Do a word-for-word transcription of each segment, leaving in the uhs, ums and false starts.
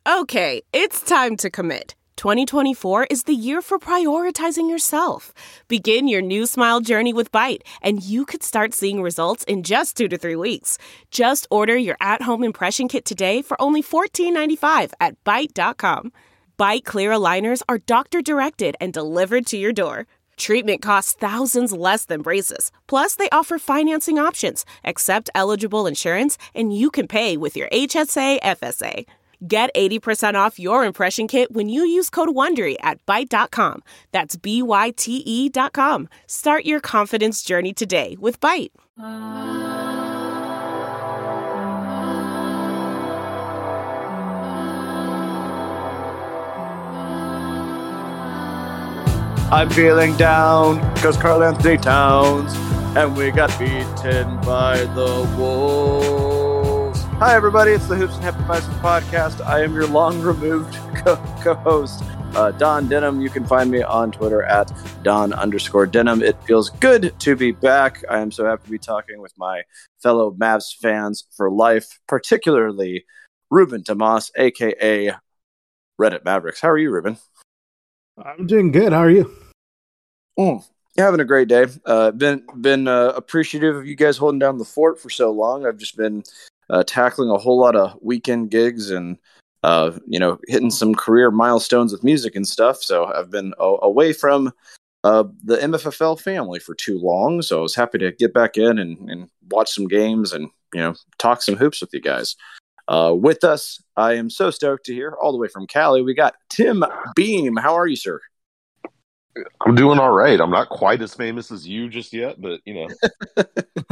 Okay, it's time to commit. twenty twenty-four is the year for prioritizing yourself. Begin your new smile journey with Byte, and you could start seeing results in just two to three weeks. Just order your at-home impression kit today for only fourteen ninety-five at byte dot com. Byte clear aligners are doctor-directed and delivered to your door. Treatment costs thousands less than braces. Plus, they offer financing options, accept eligible insurance, and you can pay with your H S A F S A. Get eighty percent off your impression kit when you use code WONDERY at byte dot com. That's B Y T E dot com. Start your confidence journey today with Byte. I'm feeling down because Karl Anthony Towns and we got beaten by the Wolves. Hi, everybody. It's the Hoops and Happy Bison podcast. I am your long-removed co- co-host, uh, Don Denham. You can find me on Twitter at Don underscore Denham. It feels good to be back. I am so happy to be talking with my fellow Mavs fans for life, particularly Ruben Tomas, a k a. Reddit Mavericks. How are you, Ruben? I'm doing good. How are you? Mm, having a great day. Uh, been been uh, appreciative of you guys holding down the fort for so long. I've just been uh, tackling a whole lot of weekend gigs and uh, you know hitting some career milestones with music and stuff. So I've been a- away from uh, the M F F L family for too long. So I was happy to get back in and, and watch some games and you know talk some hoops with you guys. Uh, with us, I am so stoked to hear all the way from Cali. We got Tim Beam. How are you, sir? I'm doing all right. I'm not quite as famous as you just yet, but you know.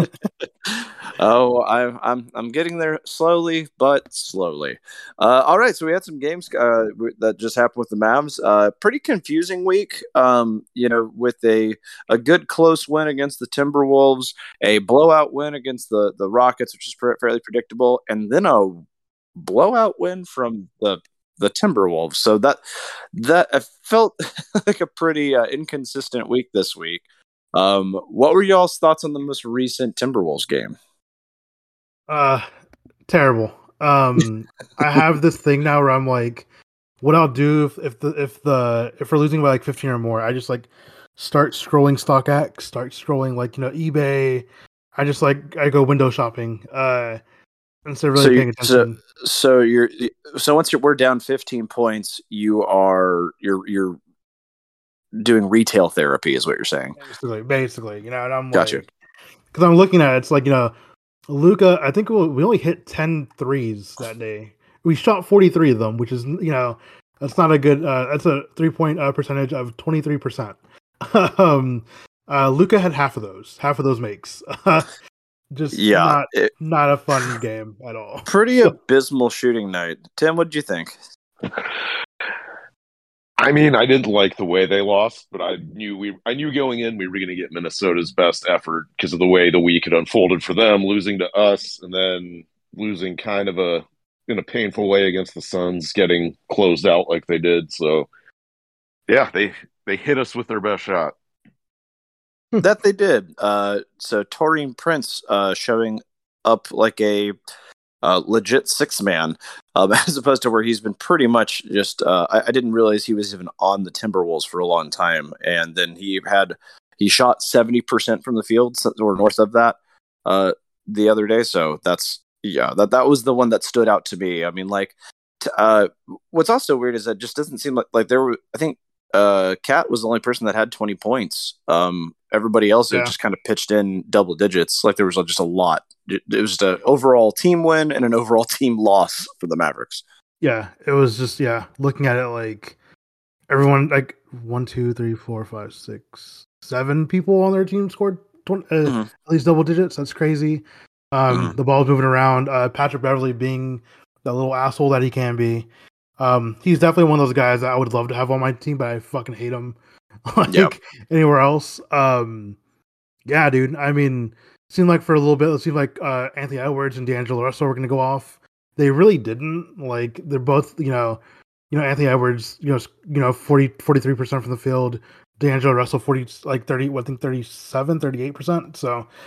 oh, I'm I'm I'm getting there slowly, but slowly. Uh, all right, so we had some games uh, that just happened with the Mavs. Uh, pretty confusing week. Um, you know, with a a good close win against the Timberwolves, a blowout win against the the Rockets, which is fairly predictable, and then a blowout win from the the Timberwolves. So that that I felt like a pretty uh, inconsistent week this week. Um, what were y'all's thoughts on the most recent Timberwolves game? Uh, terrible. Um, I have this thing now where I'm like, what I'll do if, if the if the if we're losing by like fifteen or more, I just like start scrolling StockX, start scrolling like you know eBay. I just like I go window shopping. Uh. Instead of really so paying you, attention. So, so you're so once you're, we're down fifteen points, you are you're you're doing retail therapy, is what you're saying. Basically, basically, you know, and I'm gotcha. like, because I'm looking at it, it's like you know, Luka. I think we only hit ten threes that day. We shot forty-three of them, which is you know, that's not a good. Uh, that's a three point uh, percentage of twenty-three percent. um, uh, Luka had half of those. Half of those makes. Just yeah, not, it, not a fun game at all. Pretty abysmal shooting night. Tim, what did you think? I mean, I didn't like the way they lost, but I knew we I knew going in we were going to get Minnesota's best effort because of the way the week had unfolded for them, losing to us and then losing kind of a in a painful way against the Suns, getting closed out like they did. So, yeah, they they hit us with their best shot. That they did. Uh, so Taurean Prince uh, showing up like a uh, legit six man, um, as opposed to where he's been pretty much just. Uh, I, I didn't realize he was even on the Timberwolves for a long time, and then he had he shot seventy percent from the field or north of that uh, the other day. So that's yeah, that that was the one that stood out to me. I mean, like, t- uh, what's also weird is that it just doesn't seem like like there were. I think uh, Cat was the only person that had twenty points. Um, Everybody else yeah. had just kind of pitched in double digits. Like there was just a lot. It, it was just an overall team win and an overall team loss for the Mavericks. Yeah, it was just yeah. Looking at it, like everyone, like one, two, three, four, five, six, seven people on their team scored twenty, uh, mm-hmm. at least double digits. That's crazy. Um, mm-hmm. The ball's moving around. Uh, Patrick Beverley being the little asshole that he can be. Um, he's definitely one of those guys that I would love to have on my team, but I fucking hate him. like yep. anywhere else. Um, yeah, dude. I mean, it seemed like for a little bit, it seemed like uh, Anthony Edwards and D'Angelo Russell were going to go off. They really didn't. Like they're both, you know, you know Anthony Edwards, you know, you know, forty, forty-three percent from the field. D'Angelo Russell, forty, like thirty, I think thirty-seven, thirty-eight percent. So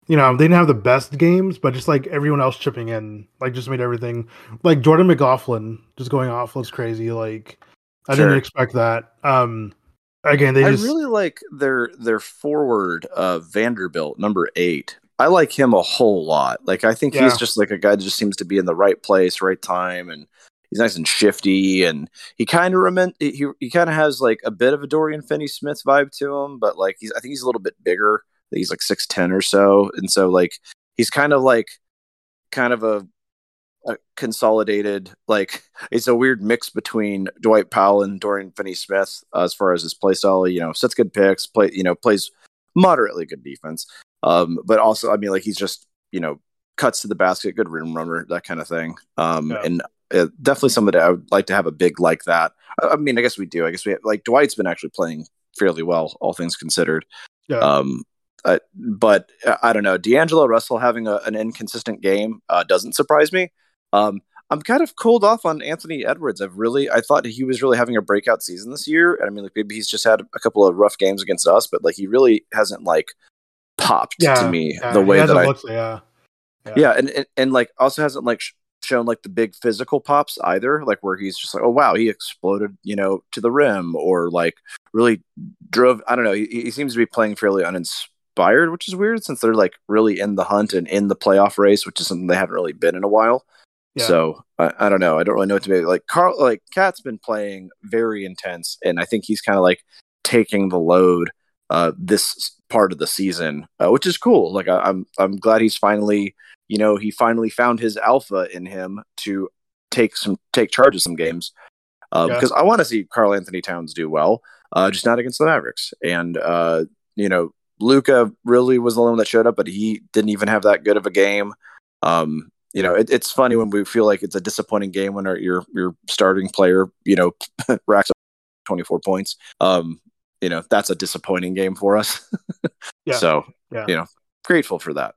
you know, they didn't have the best games, but just like everyone else chipping in, like just made everything. Like Jordan McLaughlin just going off was crazy. Like I Sure. didn't expect that. Um, again, they I just really like their their forward, uh, Vanderbilt, number eight. I like him a whole lot. Like I think Yeah. he's just like a guy that just seems to be in the right place, right time, and he's nice and shifty. And he kind of remind he he kind of has like a bit of a Dorian Finney-Smith vibe to him, but like he's I think he's a little bit bigger. I think he's like six ten or so, and so like he's kind of like kind of a a consolidated, like it's a weird mix between Dwight Powell and Dorian Finney-Smith uh, as far as his play style. You know, sets good picks, play you know plays moderately good defense, um, but also I mean like he's just you know cuts to the basket, good rim runner, that kind of thing. Um, Yeah. and uh, definitely somebody I would like to have a big like that. I, I mean, I guess we do. I guess we have, like Dwight's been actually playing fairly well, all things considered. yeah. Um, uh, but uh, I don't know. D'Angelo Russell having a, an inconsistent game uh, doesn't surprise me. Um, I'm kind of cooled off on Anthony Edwards. I've really, I thought he was really having a breakout season this year. I mean, like maybe he's just had a couple of rough games against us, but like he really hasn't like popped yeah, to me yeah, the he way that hasn't I, looked- yeah. Yeah. yeah, and, and and like also hasn't like sh- shown like the big physical pops either, like where he's just like, oh wow, he exploded, you know, to the rim, or like really drove. I don't know. He, he seems to be playing fairly uninspired, which is weird since they're like really in the hunt and in the playoff race, which is something they haven't really been in a while. Yeah. So I, I don't know. I don't really know what to make. Like Carl, like Cat's been playing very intense, and I think he's kind of like taking the load uh, this part of the season, uh, which is cool. Like I, I'm, I'm glad he's finally, you know, he finally found his alpha in him to take some take charge of some games. Uh, Yeah. Because I want to see Karl Anthony Towns do well, uh, just not against the Mavericks. And uh, you know, Luka really was the one that showed up, but he didn't even have that good of a game. Um, you know, it, it's funny when we feel like it's a disappointing game when our, your your starting player, you know, racks up twenty-four points. Um, you know, that's a disappointing game for us. Yeah. So, Yeah. you know, grateful for that.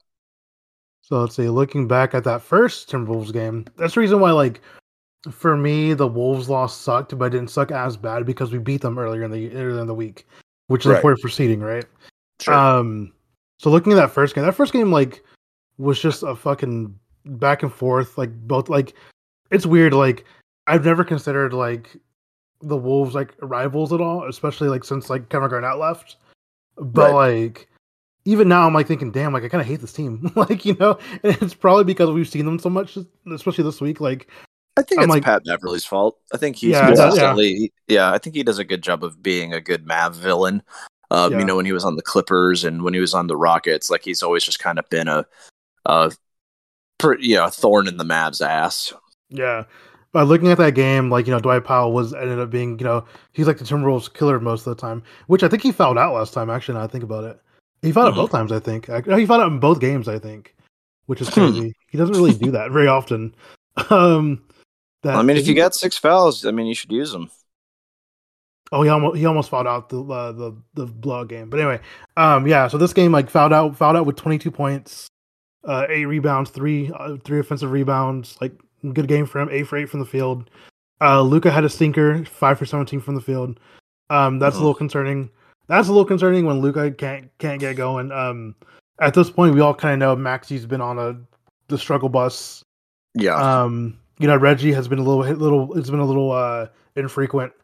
So let's see. Looking back at that first Timberwolves game, that's the reason why, like, for me, the Wolves loss sucked, but it didn't suck as bad because we beat them earlier in the earlier in the week, which is Right. important for seeding, right? Sure. Um. So looking at that first game, that first game like was just a fucking back and forth, like both like it's weird. Like I've never considered like the Wolves like rivals at all, especially like since like Kevin Garnett left. But Right. like even now, I'm like thinking, damn, like I kind of hate this team. Like you know, and it's probably because we've seen them so much, especially this week. Like I think I'm it's like- Pat Beverly's fault. I think he's Yeah, that- consistently, yeah. I think he does a good job of being a good Mav villain. Um, Yeah. You know, when he was on the Clippers and when he was on the Rockets, like he's always just kind of been a, a, per- you know, a thorn in the Mavs' ass. Yeah. But looking at that game, like, you know, Dwight Powell was ended up being, you know, he's like the Timberwolves killer most of the time, which I think he fouled out last time, actually, now I think about it. He fouled Mhm. out both times, I think. Ac- no, He fouled out in both games, I think, which is Hmm. crazy. He doesn't really do that very often. Um, that, I mean, if you got six fouls, I mean, you should use them. Oh, he almost he almost fouled out the uh, the the blowout game. But anyway, um, yeah. So this game like fouled out fouled out with twenty-two points, uh, eight rebounds, three uh, three offensive rebounds. Like good game for him. Eight for eight from the field. Uh, Luka had a stinker, five for seventeen from the field. Um, that's Mhm. a little concerning. That's a little concerning when Luka can't can't get going. Um, at this point, we all kind of know Maxi's been on a the struggle bus. Yeah. Um, you know, Reggie has been a little little. It's been a little uh infrequent.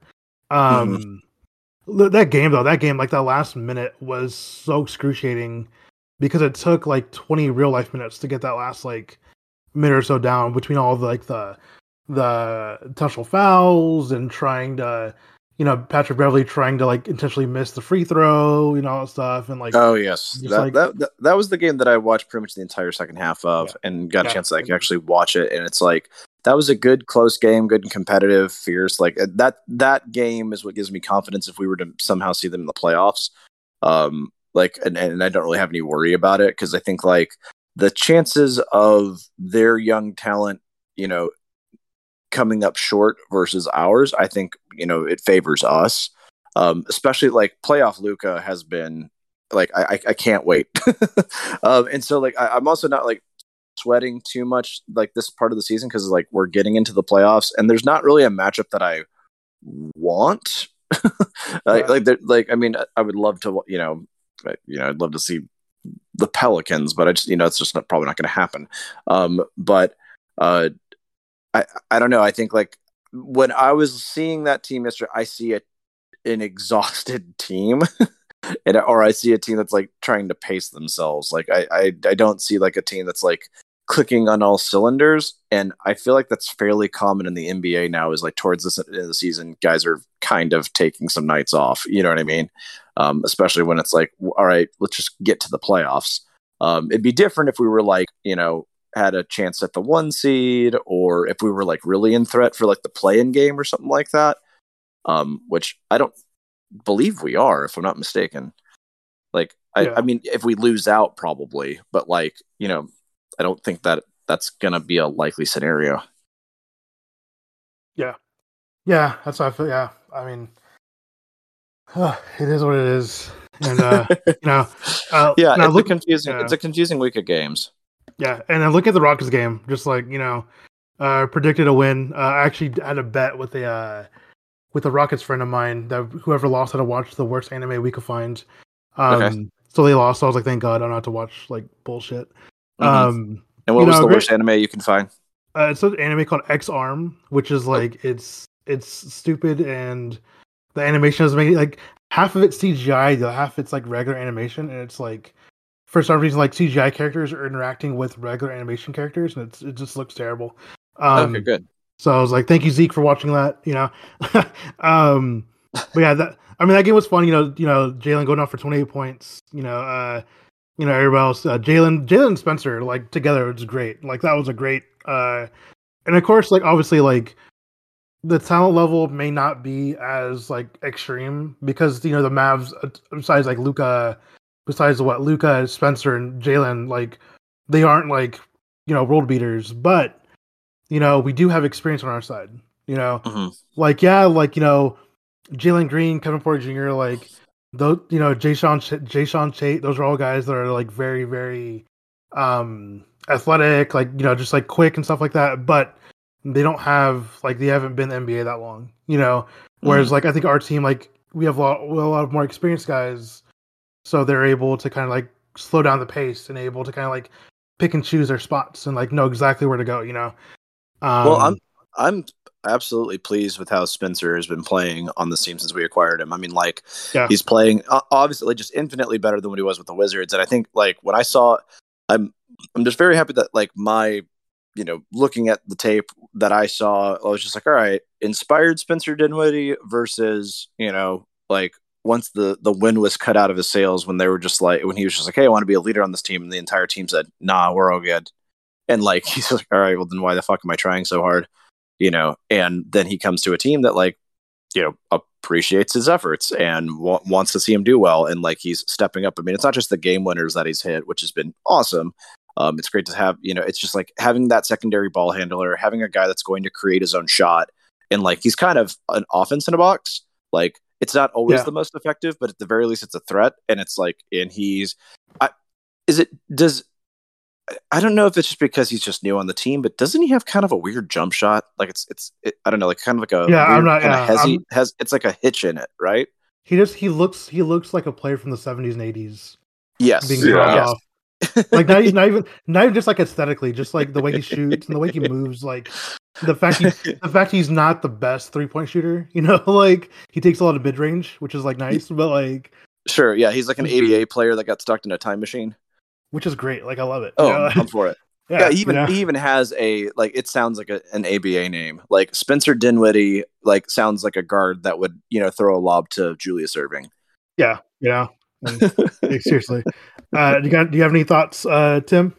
Um, li- that game though, that game like that last minute was so excruciating because it took like twenty real life minutes to get that last like minute or so down between all the like the the intentional fouls and trying to, you know, Patrick Beverly trying to like intentionally miss the free throw, you know, all that stuff and like Oh yes, just that, like- that that that was the game that I watched pretty much the entire second half of, Yeah. and got a Yeah. chance to like actually watch it. And it's like that was a good close game, good and competitive, fierce. Like uh, that that game is what gives me confidence if we were to somehow see them in the playoffs. Um, like, and, and I don't really have any worry about it because I think like the chances of their young talent, you know, coming up short versus ours, I think, you know, it favors us. Um, especially like playoff Luka has been like, I, I, I can't wait. um, and so like, I, I'm also not like sweating too much like this part of the season because like we're getting into the playoffs and there's not really a matchup that I want. like, Yeah. like, there- like, I mean, I would love to, you know, you know, I'd love to see the Pelicans, but I just, you know, it's just not, probably not going to happen. Um, but uh, I, I don't know. I think like when I was seeing that team yesterday, I see a, an exhausted team, and or I see a team that's like trying to pace themselves. Like I, I, I don't see like a team that's like clicking on all cylinders, and I feel like that's fairly common in the N B A now. Is like towards this end of the season, guys are kind of taking some nights off. You know what I mean? Um, especially when it's like, all right, let's just get to the playoffs. Um, it'd be different if we were like, you know, had a chance at the one seed, or if we were like really in threat for like the play-in game or something like that. Um, which I don't believe we are, if I'm not mistaken. Like, I, yeah. I mean, if we lose out, probably, but like, you know, I don't think that that's gonna be a likely scenario. Yeah, yeah, that's how I feel. Yeah, I mean, uh, it is what it is, and uh, you know, uh, yeah, it's look, a confusing. yeah. It's a confusing week of games. Yeah, and then look at the Rockets game. Just like, you know, uh, predicted a win. Uh, I actually had a bet with a uh, with a Rockets friend of mine that whoever lost had to watch the worst anime we could find. Um, okay. So they lost. So I was like, thank God I don't have to watch like bullshit. Mm-hmm. Um, and what was know, the worst great, anime you can find? Uh, it's an anime called X-Arm, which is like oh. it's it's stupid, and the animation is making like half of it's C G I, the half it's like regular animation, and it's like for some reason like C G I characters are interacting with regular animation characters, and it's it just looks terrible. Um, okay, good. So I was like, thank you, Zeke, for watching that. You know, um, but yeah, that I mean that game was fun. You know, you know Jalen going off for twenty-eight points. You know. Uh, You know, everybody else, uh, Jalen, Jalen and Spencer, like together, was great. Like that was a great, uh, and of course, like obviously, like the talent level may not be as like extreme because you know the Mavs, uh, besides like Luka, besides what Luka, Spencer, and Jalen, like they aren't like you know world beaters, but you know we do have experience on our side. You know, mm-hmm. like yeah, like you know Jalen Green, Kevin Porter Junior, like. Those, you know, Jay Sean, Jay Sean Tate, those are all guys that are like very, very um, athletic, like, you know, just like quick and stuff like that. But they don't have, like, they haven't been in the N B A that long, you know. Whereas, mm-hmm. like, I think our team, like, we have a lot, we have a lot of more experienced guys. So they're able to kind of like slow down the pace and able to kind of like pick and choose their spots and like know exactly where to go, you know. Um, well, I'm, I'm, absolutely pleased with how Spencer has been playing on this team since we acquired him. I mean, like, yeah. he's playing uh, obviously just infinitely better than what he was with the Wizards. And I think, like, when I saw, I'm, I'm just very happy that, like, my, you know, looking at the tape that I saw, I was just like, all right, inspired Spencer Dinwiddie versus, you know, like, once the the wind was cut out of his sails when they were just like, when he was just like, hey, I want to be a leader on this team, and the entire team said, nah, we're all good. And, like, he's like, all right, well, then why the fuck am I trying so hard? You know, and then he comes to a team that, like, you know, appreciates his efforts and w- wants to see him do well. And, like, he's stepping up. I mean, it's not just the game winners that he's hit, which has been awesome. Um, it's great to have, you know, it's just like having that secondary ball handler, having a guy that's going to create his own shot. And, like, he's kind of an offense in a box. Like, it's not always yeah. the most effective, but at the very least, it's a threat. And it's like, and he's, I, is it, does, I don't know if it's just because he's just new on the team, but doesn't he have kind of a weird jump shot? Like it's it's it, I don't know, like kind of like a yeah. I'm not yeah, hesi- has it's like a hitch in it, right? He just he looks he looks like a player from the seventies and eighties. Yes, being yeah. yes. off. Like not even not even not even just like aesthetically, just like the way he shoots and the way he moves. Like the fact he, the fact he's not the best three point shooter. You know, like he takes a lot of mid range, which is like nice, but like sure, yeah, he's like an A B A player that got stuck in a time machine. Which is great. Like I love it. Oh, you know? I'm for it. Yeah, yeah, he even you know? he even has a like it sounds like a, an A B A name. Like Spencer Dinwiddie, like sounds like a guard that would, you know, throw a lob to Julius Erving. Yeah, yeah. And, like, seriously. Uh, do you got do you have any thoughts, uh, Tim?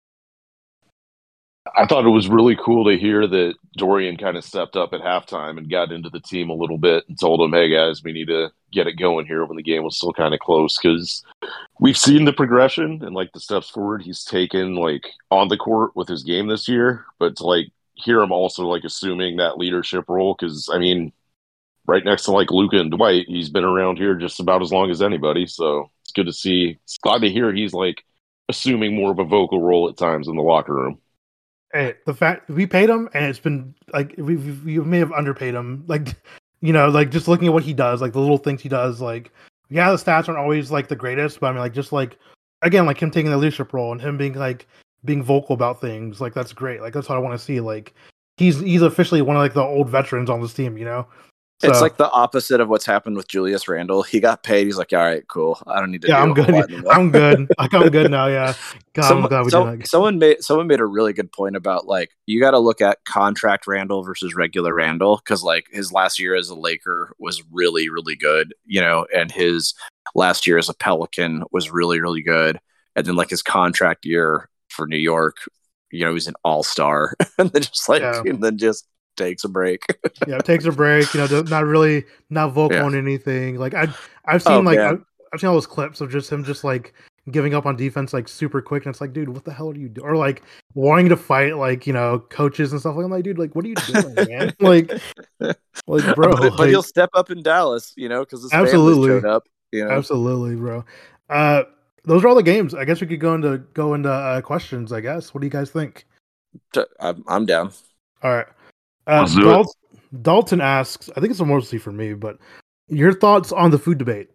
I thought it was really cool to hear that Dorian kind of stepped up at halftime and got into the team a little bit and told them, hey, guys, we need to get it going here when the game was still kind of close because we've seen the progression and, like, the steps forward he's taken, like, on the court with his game this year. But to, like, hear him also, like, assuming that leadership role because, I mean, right next to, like, Luka and Dwight, he's been around here just about as long as anybody. So it's good to see. It's glad to hear he's, like, assuming more of a vocal role at times in the locker room. Hey, the fact we paid him, and it's been like we we may have underpaid him. Like, you know, like just looking at what he does, like the little things he does. Like, yeah, the stats aren't always like the greatest, but I mean, like just like again, like him taking the leadership role and him being like being vocal about things. Like that's great. Like that's what I want to see. Like he's he's officially one of like the old veterans on this team. You know. So, it's like the opposite of what's happened with Julius Randle. He got paid. He's like, all right, cool. I don't need to. Yeah, do I'm a whole good. lot anymore." I'm good. Like I'm good now. Yeah. God, Some, I'm glad we so, did that. someone made someone made a really good point about like you got to look at contract Randle versus regular Randle because like his last year as a Laker was really really good, you know, and his last year as a Pelican was really really good, and then like his contract year for New York, you know, he's an all star, and then just like Yeah. and then just takes a break. Yeah, takes a break. You know, not really not vocal Yeah. on anything. Like I, I've seen Oh, like man. I've, I've seen all those clips of just him just like giving up on defense like super quick, and it's like, dude, what the hell are you doing? Or like wanting to fight like you know coaches and stuff. Like I'm like, dude, like what are you doing, man? Like, like bro, but, but like, he'll step up in Dallas, you know, because his Absolutely. family showed up. You know, absolutely, bro. Uh, those are all the games. I guess we could go into go into uh, questions. I guess. What do you guys think? I'm, I'm down. All right. Uh, Let's do it. Dal- Dalton asks, I think it's mostly for me, but your thoughts on the food debate.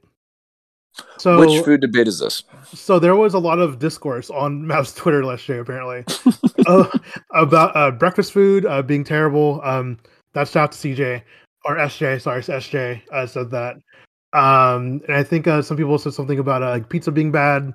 So, Which food debate is this? so there was a lot of discourse on Mav's Twitter last year, apparently, uh, about uh, breakfast food uh, being terrible. Um, that's out to C J or S J. Sorry, S J uh, said that. Um, and I think uh, some people said something about uh, like pizza being bad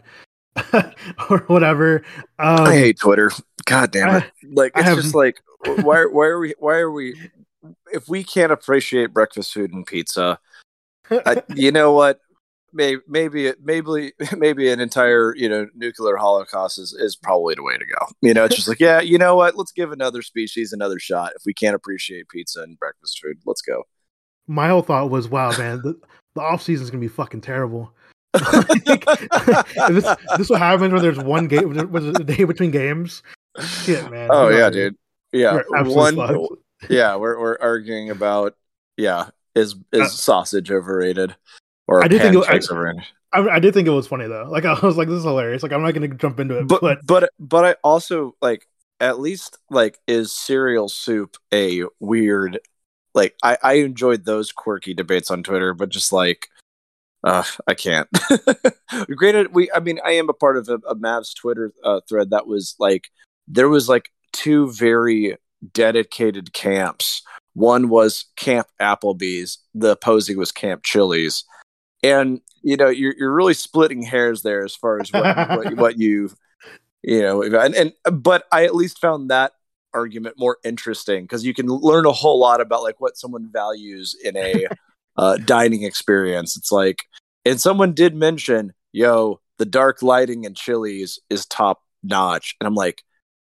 or whatever. Um, I hate Twitter. God damn it! I- like I it's have- just like why why are we why are we if we can't appreciate breakfast food and pizza, I, you know what? Maybe maybe it- maybe maybe an entire you know nuclear holocaust is, is probably the way to go. You know, it's just like yeah, you know what? Let's give another species another shot. If we can't appreciate pizza and breakfast food, let's go. My whole thought was, wow, man, the, the off season is gonna be fucking terrible. Like, this this what happens when there's one game, was it a day between games? Shit, man. Oh We're yeah, not- dude. Yeah, we're absolutely one. fucked. Yeah, we're we're arguing about yeah is is Uh, sausage overrated or I did think it- pancakes I- overrated. I, I did think it was funny though. Like I was like, this is hilarious. Like I'm not gonna jump into it, But but, but but I also like at least like is cereal soup a weird like I I enjoyed those quirky debates on Twitter, but just like uh I can't. Granted, we I mean I am a part of a, a Mavs Twitter uh, thread that was like there was like two very dedicated camps. One was Camp Applebee's, the opposing was Camp Chili's. And you know, you're you're really splitting hairs there as far as what what, what you you know, and, and but I at least found that argument more interesting because you can learn a whole lot about like what someone values in a uh, dining experience. It's like, and someone did mention, yo, the dark lighting in Chili's is top notch, and I'm like,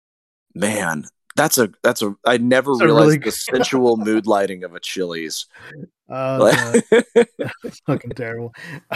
man, that's a that's a I never That's a realized really the good- sensual mood lighting of a Chili's. uh, Like- it's fucking terrible.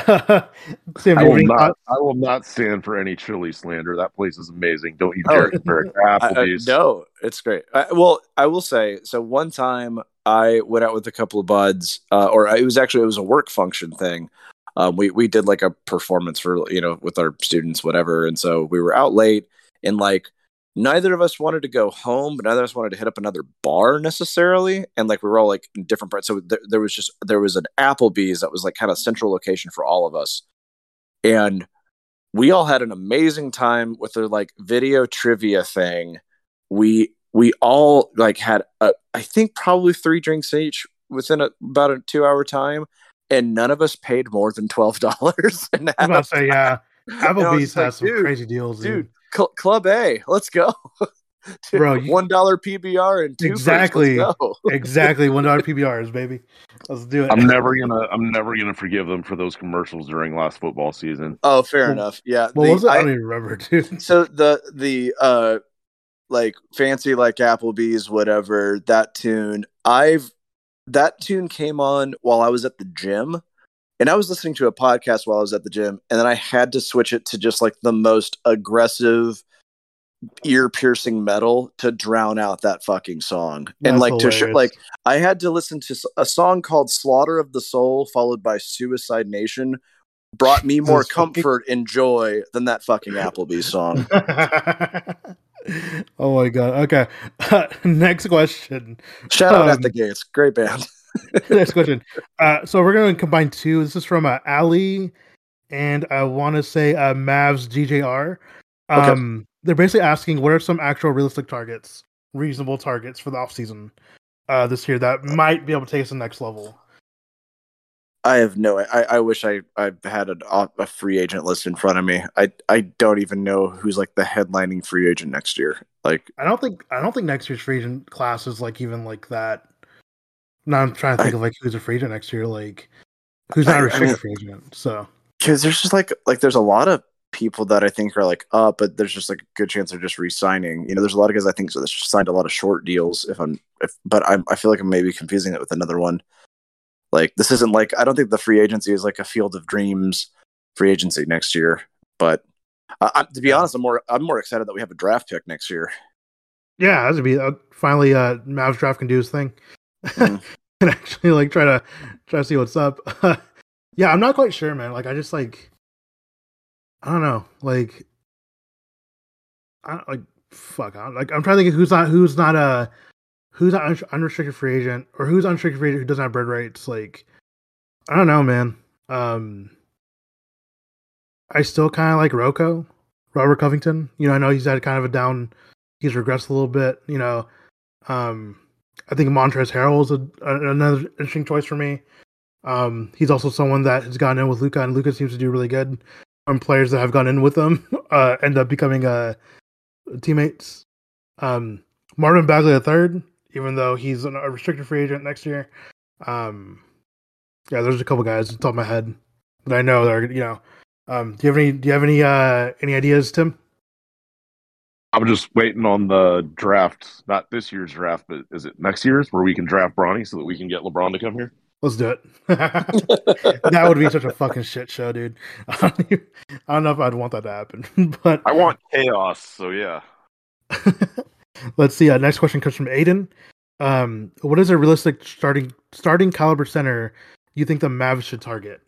Sam, I do you will have any not. thoughts? I will not stand for any chili slander. That place is amazing. Don't you Oh. dare compare it to I, I, Applebee's. no, it's great. I, well, I will say, so one time I went out with a couple of buds, uh, or it was actually it was a work function thing. Um, we we did like a performance for you know with our students, whatever, and so we were out late, and like neither of us wanted to go home, but neither of us wanted to hit up another bar necessarily, and like we were all like in different parts. So there, there was just there was an Applebee's that was like kind of central location for all of us, and we all had an amazing time with their like video trivia thing. We we all like had a, I think probably three drinks each within a, about a two hour time, and none of us paid more than twelve dollars. I was about to say, yeah, Applebee's like, has some dude, crazy deals, dude. dude, Cl- Club A, let's go, Bro, you- one dollar P B R and two Exactly. Let's go. Exactly, one dollar P B Rs, baby. Let's do it. I'm never gonna. I'm never gonna forgive them for those commercials during last football season. Oh, fair Well, enough. Yeah. What the- was it? I, I- don't even remember, dude. so the the uh like fancy like Applebee's whatever that tune I've that tune came on while I was at the gym, and I was listening to a podcast while I was at the gym, and then I had to switch it to just like the most aggressive ear piercing metal to drown out that fucking song. And That's like to sh- hilarious. like I had to listen to s- a song called Slaughter of the Soul followed by Suicide Nation brought me more Jesus fucking- comfort and joy than that fucking Applebee's song. Oh my god. Okay. Uh, next question. Shout out Um, at the Gates. Great band. Next question. Uh, so we're going to combine two. This is from uh, Ali and I want to say uh, Mavs G J R. Okay. Um, they're basically asking what are some actual realistic targets, reasonable targets for the offseason uh, this year that might be able to take us to the next level. I have no. I, I wish I, I had an, a free agent list in front of me. I I don't even know who's like the headlining free agent next year. Like I don't think I don't think next year's free agent class is like even like that. Now I'm trying to think I, of like who's a free agent next year, like who's not I, a restricted I mean, free agent. So because there's just like like there's a lot of people that I think are like up, but there's just like a good chance they're just re-signing. You know, there's a lot of guys I think so that signed a lot of short deals. If I'm, if but I I feel like I'm maybe confusing it with another one. Like this isn't like I don't think the free agency is like a field of dreams free agency next year. But uh, I, to be yeah. honest, I'm more I'm more excited that we have a draft pick next year. Yeah, that would be uh, finally uh, Mavs draft can do his thing Mm-hmm. and actually like try to try to see what's up. Yeah, I'm not quite sure, man. Like I just like I don't know, like I don't, like fuck. I don't, like I'm trying to think of who's not who's not a who's not un- unrestricted free agent or who's unrestricted free agent who doesn't have bird rights. Like I don't know, man. Um, I still kind of like Rocco, Robert Covington. You know, I know he's had kind of a down. He's regressed a little bit. You know, um, I think Montrezl Harrell is a, a, another interesting choice for me. Um, he's also someone that has gone in with Luka, and Luka seems to do really good. Um, players that have gone in with them uh, end up becoming uh, teammates. Um, Marvin Bagley the third, even though he's a restricted free agent next year. Um, yeah, there's a couple guys on the top of my head that I know that are, you know. Um, do you have any? Do you have any? Uh, any ideas, Tim? I'm just waiting on the draft, not this year's draft, but is it next year's where we can draft Bronny so that we can get LeBron to come here? Let's do it. That would be such a fucking shit show, dude. I don't, even, I don't know if I'd want that to happen, but I want chaos, so yeah. Let's see. Uh, next question comes from Aiden. Um, what is a realistic starting starting caliber center you think the Mavs should target?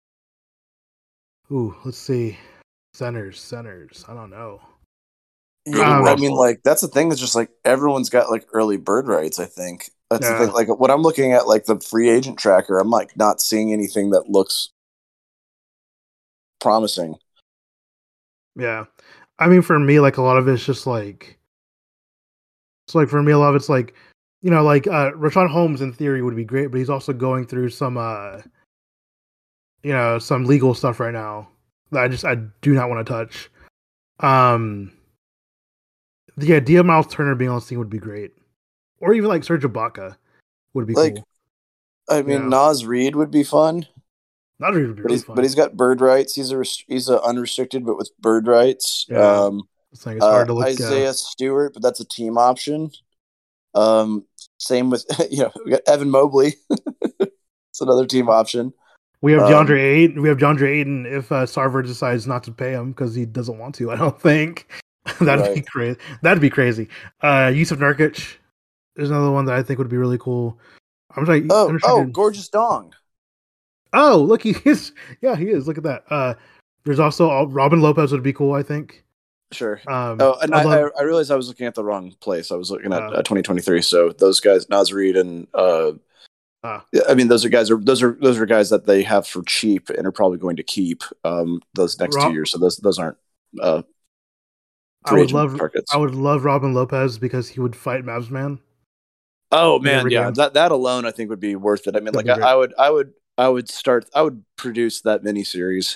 Ooh, let's see. Centers, centers. I don't know. Yeah, Um, I mean, like that's the thing. Is just like everyone's got like early bird rights. I think that's Yeah. the thing. Like when I'm looking at like the free agent tracker, I'm like not seeing anything that looks promising. Yeah. I mean, for me, like a lot of it's just like, it's like for me, a lot of it's like, you know, like uh, Rashawn Holmes in theory would be great, but he's also going through some, uh, you know, some legal stuff right now that I just I do not want to touch. Um, the idea of Miles Turner being on the team would be great, or even like Serge Ibaka would be Like, cool. I mean, Yeah. Nas Reed would be fun, Not really, would be but really he's fun. but he's got bird rights. He's a rest- he's a unrestricted, but with bird rights. Yeah. Um, It's like it's uh, hard to look. Isaiah Uh, Stewart, but that's a team option. Um, same with you know we got Evan Mobley. It's another team option. we have um, DeAndre Ayton. We have DeAndre Ayton if uh, Sarver decides not to pay him because he doesn't want to. I don't think that'd be Right. crazy. That'd be crazy. Uh, Yusuf Nurkic is another one that I think would be really cool. I'm like, Oh, I'm oh, thinking- gorgeous dong. oh, look, he is. Yeah, he is. Look at that. Uh, there's also uh, Robin Lopez would be cool. I think. Sure. Um, Oh, and I, although- I, I realized I was looking at the wrong place. I was looking at Uh. uh, twenty twenty-three. So those guys, Nas Reed and uh, Ah. yeah, I mean, those are guys are those are those are guys that they have for cheap and are probably going to keep um, those next Rob- two years. So those those aren't uh, I free would agent love. targets. I would love Robin Lopez because he would fight Mavs man. Oh in man, every yeah, game. that that alone I think would be worth it. I mean, That'd like be I, great. I would I would I would start I would produce that miniseries.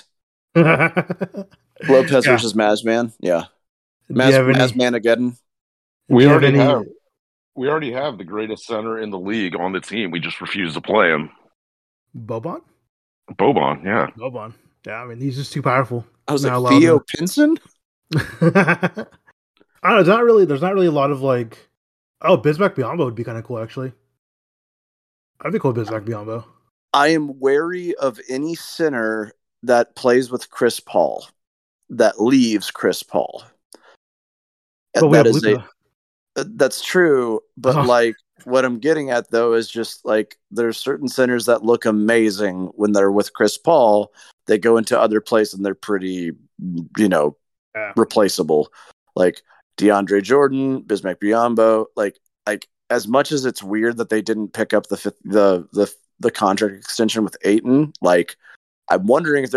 Lopez Yeah. versus Mazman. Yeah. Do you Maz, have any? Mazmanageddon. We do you have already any? have we already have the greatest center in the league on the team. We just refuse to play him. Boban. Boban, yeah. Boban. Yeah, I mean he's just too powerful. I was Not like allowed Theo to- Pinson. I don't know. It's not really. There's not really a lot of like. Oh, Bismack Biyombo would be kind of cool, actually. I'd be cool with Bismack Biyombo. I am wary of any center that plays with Chris Paul, that leaves Chris Paul. But we that have is Luka. a, that's true, but Oh. like what I'm getting at though is just like there's certain centers that look amazing when they're with Chris Paul. They go into other places and they're pretty, you know, Yeah. replaceable. Like DeAndre Jordan, Bismack Biyombo, like like as much as it's weird that they didn't pick up the fifth, the the the contract extension with Ayton, like I'm wondering if they're like,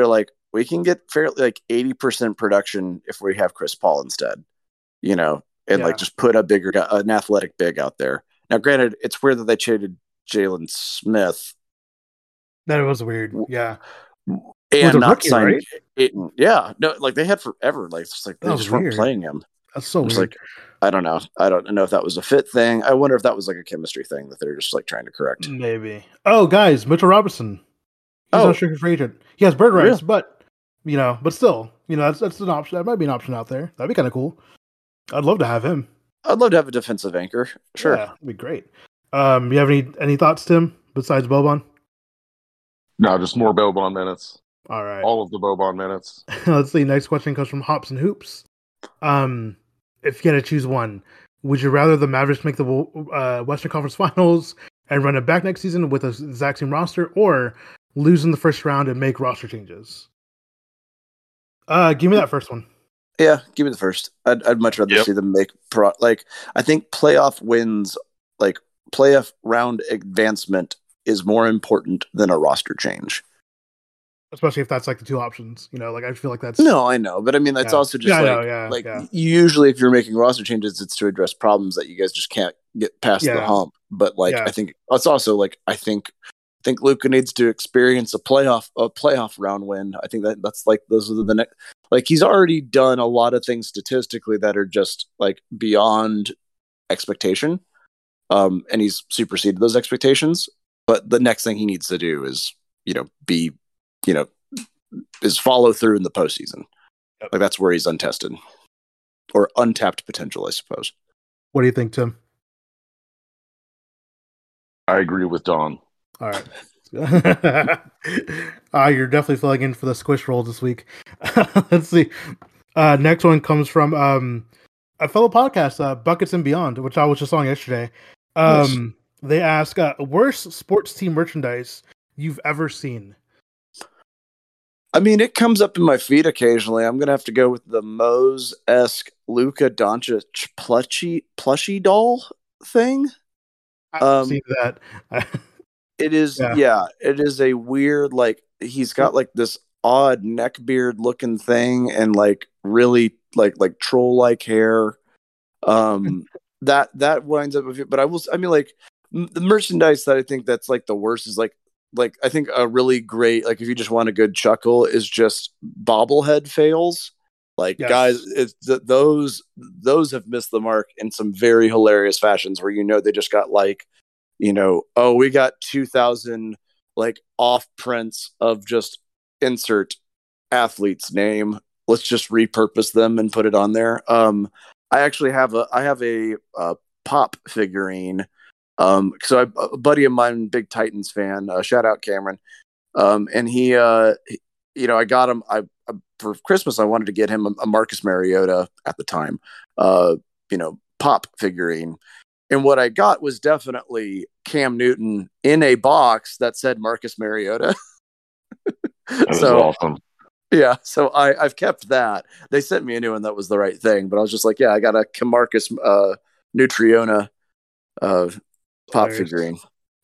we can get fairly like eighty percent production if we have Chris Paul instead, you know, and Yeah. like just put a bigger guy, an athletic big out there. Now, granted, it's weird that they traded Jalen Smith That was weird. Yeah. and a not rookie, signed right? Ayton. Yeah, no, like they had forever. Like it's like they That was just weren't weird. playing him. That's so It's weird. like I don't know. I don't know if that was a fit thing. I wonder if that was like a chemistry thing that they're just like trying to correct. Maybe. Oh, guys, Mitchell Robinson. He's Oh. not restricted free agent. He has bird rights, Really? but you know, but still, you know, that's that's an option. That might be an option out there. That'd be kind of cool. I'd love to have him. I'd love to have a defensive anchor. Sure. Yeah, that'd be great. Um, you have any any thoughts, Tim, besides Boban? No, just more Boban minutes. All right. All of the Boban minutes. Let's see. Next question comes from Hops and Hoops. Um, if you had to choose one, would you rather the Mavericks make the uh, Western Conference Finals and run it back next season with the exact same roster, or lose in the first round and make roster changes? Uh, give me that first one. Yeah, give me the first. I'd, I'd much rather Yep. see them make pro. Like, I think playoff wins, like playoff round advancement, is more important than a roster change. Especially if that's like the two options. You know, like I feel like that's No, I know, but I mean, that's Yeah. also just Yeah, I like, know, yeah, like yeah. usually if you're making roster changes, it's to address problems that you guys just can't get past the Yeah. hump. But like, Yeah. I think it's also like, I think, I think Luka needs to experience a playoff, a playoff round win. I think that that's like those are the next. Like he's already done a lot of things statistically that are just like beyond expectation, um, and he's superseded those expectations. But the next thing he needs to do is, you know, be, you know, is follow through in the postseason. Yep. Like that's where he's untested or untapped potential, I suppose. What do you think, Tim? I agree with Don. All right. uh, you're definitely filling in for the squish roll this week. Let's see. Uh, next one comes from um, a fellow podcast, uh, Buckets and Beyond, which I was just on yesterday. Um, They ask, uh, worst sports team merchandise you've ever seen? I mean, it comes up in my feed occasionally. I'm gonna have to go with the Mose-esque Luka Doncic plushie plushie doll thing. I've Um, seen that. It is, Yeah. yeah. It is a weird, like he's got like this odd neck beard looking thing, and like really like like troll like hair. Um, that that winds up with it. But I will, I mean, like m- the merchandise that I think that's like the worst is like like I think a really great, like if you just want a good chuckle, is just bobblehead fails. Like Yes. guys, it's th- those those have missed the mark in some very hilarious fashions where you know they just got like, you know, oh, we got two thousand like off prints of just insert athlete's name. Let's just repurpose them and put it on there. Um, I actually have a I have a, a pop figurine. Um, so I, a buddy of mine, big Titans fan, uh, shout out Cameron. Um, and he, uh, he- you know, I got him. I, I for Christmas I wanted to get him a, a Marcus Mariota at the time, uh, you know, pop figurine. And what I got was definitely Cam Newton in a box that said Marcus Mariota. That is so awesome. yeah, so I, I've kept that. They sent me a new one that was the right thing, but I was just like, yeah, I got a Marcus uh, Nutriona uh, pop Hilarious. figurine.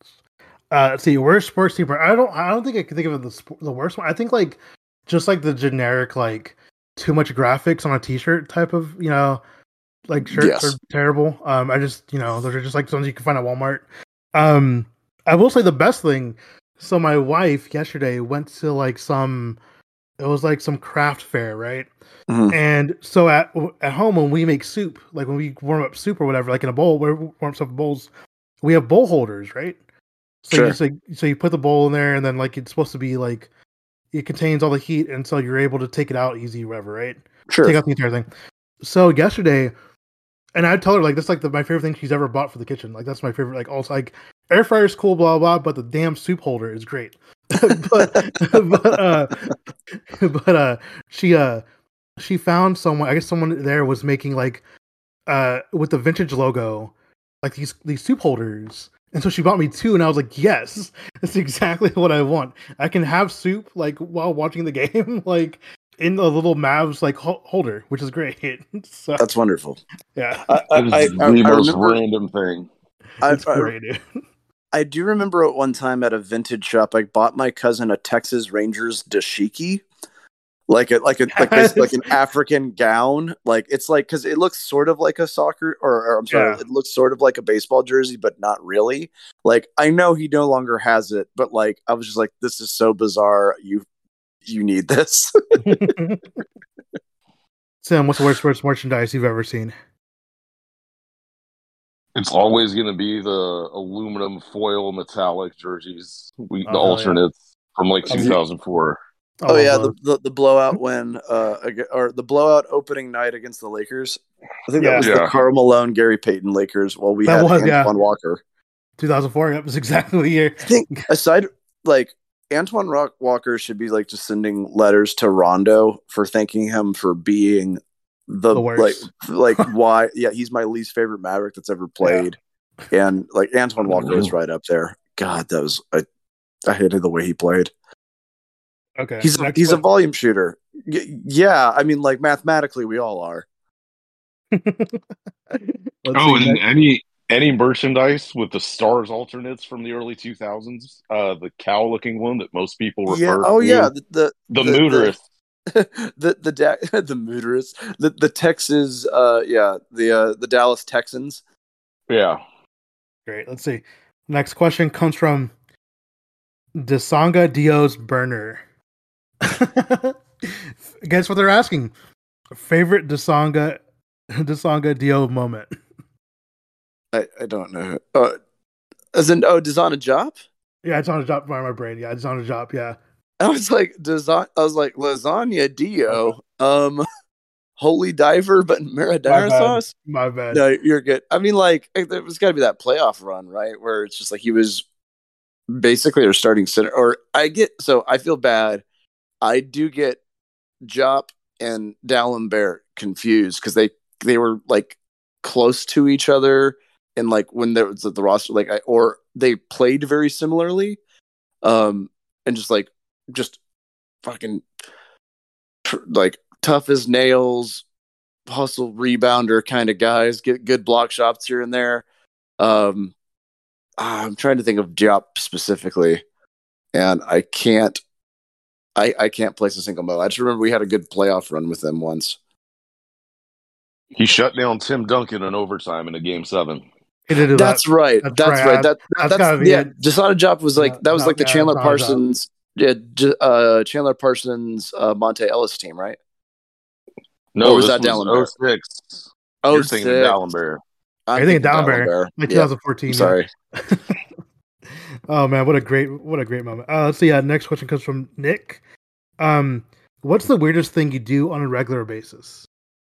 Uh, let's see, worst sports team. I don't. I don't think I can think of the sp- the worst one. I think like just like the generic like too much graphics on a T-shirt type of you know like shirts Yes. are terrible. Um, I just you know those are just like ones you can find at Walmart. Um, I will say the best thing. So my wife yesterday went to like some. It was like some craft fair, right? Mhm. And so at at home when we make soup, like when we warm up soup or whatever, like in a bowl, we warm stuff in bowls. We have bowl holders, right? So Sure. you just like so you put the bowl in there, and then like it's supposed to be like it contains all the heat, and so you're able to take it out easy, whatever, right? Sure. Take out the entire thing. So yesterday, and I told her like that's like the, my favorite thing she's ever bought for the kitchen. Like that's my favorite. Like also like air fryer's cool, blah blah, but the damn soup holder is great. but but uh, but uh, she uh she found someone. I guess someone there was making like uh with the vintage logo, like these these soup holders. And so she bought me two, and I was like, "Yes, that's exactly what I want. I can have soup like while watching the game, like in a little Mavs like ho- holder, which is great." So That's wonderful. yeah, I, I, It I, is I, the I most remember. random thing. I, it's I, great, dude. I do remember at one time at a vintage shop, I bought my cousin a Texas Rangers dashiki, like a like a like, basically like an African gown. Like it's like because it looks sort of like a soccer or, or I'm sorry, Yeah. it looks sort of like a baseball jersey, but not really. Like I know he no longer has it, but like I was just like, this is so bizarre. You you need this. Sam, what's the worst sports merchandise you've ever seen? It's always going to be the aluminum foil metallic jerseys, we, Oh, the hell yeah. alternates from like Oh, two thousand four. I Oh love yeah, the, those. the the blowout win, uh, ag- or the blowout opening night against the Lakers. I think Yeah. that was Yeah. the Karl Malone, Gary Payton Lakers. While we That had was, Antoine yeah. Walker. two thousand four. That was exactly the year. I think aside, like Antoine Rock Walker should be like just sending letters to Rondo for thanking him for being the, The like worst. like why yeah he's my least favorite Maverick that's ever played, and like Antoine Walker is right up there. God, that was I I hated the way he played. Okay. He's a, Next he's a one. volume shooter. Y- yeah, I mean, like mathematically, we all are. Let's Oh, see, and next- any any merchandise with the stars alternates from the early two thousands, uh, the cow looking one that most people refer Yeah. Oh, to. yeah. The the the, the Mooterist. the the the, da- the Mooterist, the the Texas. Uh, yeah, the uh, the Dallas Texans. Yeah. Great. Let's see. Next question comes from Desonga Dio's burner. Guess what they're asking? Favorite Desonga Desonga Dio moment. I, I don't know. Uh, as in, oh, Dazana Jop? Yeah, it's on a job by my brain. Yeah, it's on a job. Yeah. I was like, Dazan. I was like, lasagna Dio. Um, holy diver, but marinara bad. sauce. My bad. No, you're good. I mean, like, there was got to be that playoff run, right? Where it's just like he was basically our starting center. Or I get, so I feel bad. I do get Jop and D'Alembert confused because they, they were like close to each other. And like when there was the roster, like, I, or they played very similarly. Um, and just like, just fucking like tough as nails, hustle rebounder kind of guys, get good block shots here and there. Um, I'm trying to think of Diop specifically, and I can't. I, I can't place a single mo. I just remember we had a good playoff run with them once. He shut down Tim Duncan in overtime in a game seven. He did do That's that. right. That's That's, right. right. That, That's that's, gotta be yeah. it. Desana Jop was like Yeah, that was no, like the yeah, Chandler Desana Diop. Parsons, yeah, J- uh, Chandler Parsons, uh, Monte Ellis team, right? No, Or was this that was oh six. Oh, You're thinking of six. D'Alembert. I'm I think thinking D'Alembert, D'Alembert. like Yeah, twenty fourteen. I'm sorry. Oh man, what a great, what a great moment. Uh, let's see. Uh, next question comes from Nick. Um, what's the weirdest thing you do on a regular basis?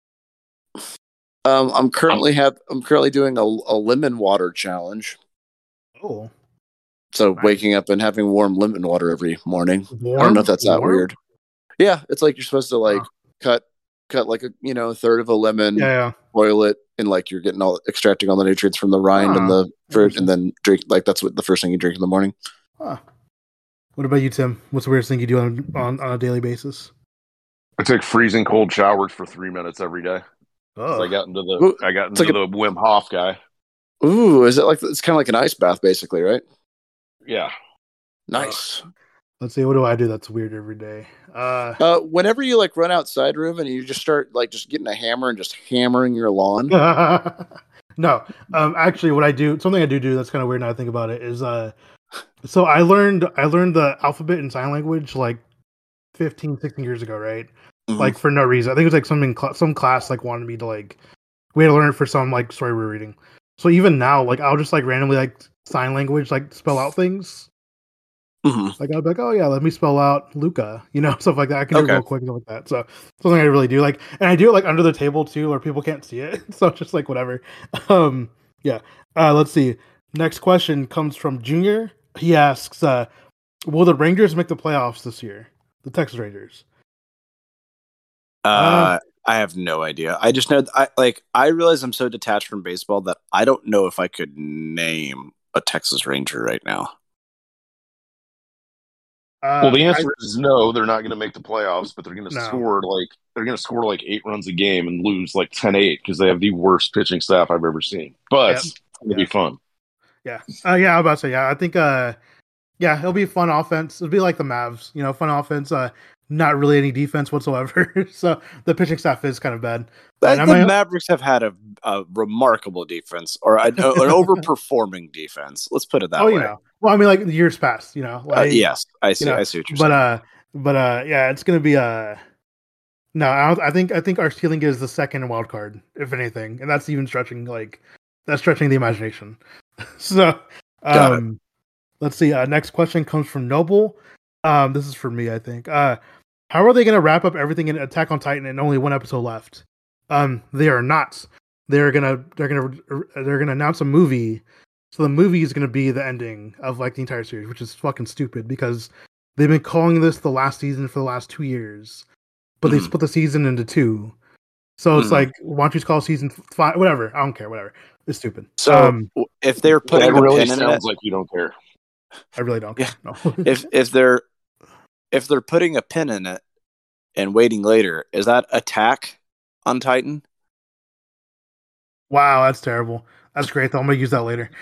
Um, I'm currently have I'm currently doing a, a lemon water challenge. Oh, So Nice. waking up and having warm lemon water every morning. warm. I don't know if that's that Warm? weird. Yeah, it's like you're supposed to like Huh. cut cut like a you know a third of a lemon, Yeah, yeah. boil it, and like you're getting all extracting all the nutrients from the rind and Ah, the fruit, and then drink like that's what the first thing you drink in the morning. Huh. What about you, Tim? What's the weirdest thing you do on on, on a daily basis? I take freezing cold showers for three minutes every day. 'Cause Oh, I got into the Ooh, I got it's into like the Wim Hof guy. Ooh, is it like it's kind of like an ice bath, basically, right? Yeah. Nice. let's see. What do I do that's weird every day? Uh, Uh, whenever you like run outside, room, and you just start like just getting a hammer and just hammering your lawn. no, um, actually, what I do, something I do do that's kind of weird now I think about it is, uh, so I learned I learned the alphabet and sign language like fifteen, sixteen years ago, right? Mhm. Like for no reason. I think it was like something cl- some class like wanted me to like we had to learn it for some like story we were reading. So even now, like I'll just like randomly like sign language like spell out things. Mhm. Like I'll be like, oh yeah, let me spell out Luca, you know, stuff like that. I can do Okay. it real quick and stuff like that. So something I really do like, and I do it like under the table too, where people can't see it. So it's just like whatever. Um, yeah. Uh, let's see. Next question comes from Junior. He asks, uh, "Will the Rangers make the playoffs this year? The Texas Rangers." Uh, I have no idea. I just know I like I realize I'm so detached from baseball that I don't know if I could name a Texas Ranger right now. Uh, Well, the I- answer is no. They're not going to make the playoffs, but they're going to No. score like they're going to score like eight runs a game and lose like ten eight because they have the worst pitching staff I've ever seen. But Yep. it's going to Yeah. be fun. Yeah. Uh, yeah, I was about to say, yeah, I think, uh, yeah, it'll be fun offense. It'll be like the Mavs, you know, fun offense. Uh, not really any defense whatsoever. So the pitching staff is kind of bad. But And the I'm- Mavericks have had a, a remarkable defense, or an, an overperforming defense. Let's put it that oh, way. you know, well, I mean, like years past, you know, Uh, like, yes, I see. you know, I see what you're but saying. uh, but uh, yeah, it's gonna be uh no, I, don't, I think I think our ceiling is the second wild card, if anything, and that's even stretching like that's stretching the imagination. So, Got um, let's see. Uh, next question comes from Noble. Um, this is for me, I think. Uh, how are they going to wrap up everything in Attack on Titan and only one episode left? Um, they are not. They're gonna they're gonna they're gonna announce a movie. So the movie is gonna be the ending of like the entire series, which is fucking stupid because they've been calling this the last season for the last two years, but Mhm. they split the season into two. So it's Mhm. like, why don't you call season five? Whatever, I don't care. Whatever, it's stupid. So um, w- if they're That putting a really pin in it, sounds like you don't care. I really don't care. No. if if they're if they're putting a pin in it and waiting later, is that Attack on Titan? Wow, that's terrible. That's great though. I'm gonna use that later.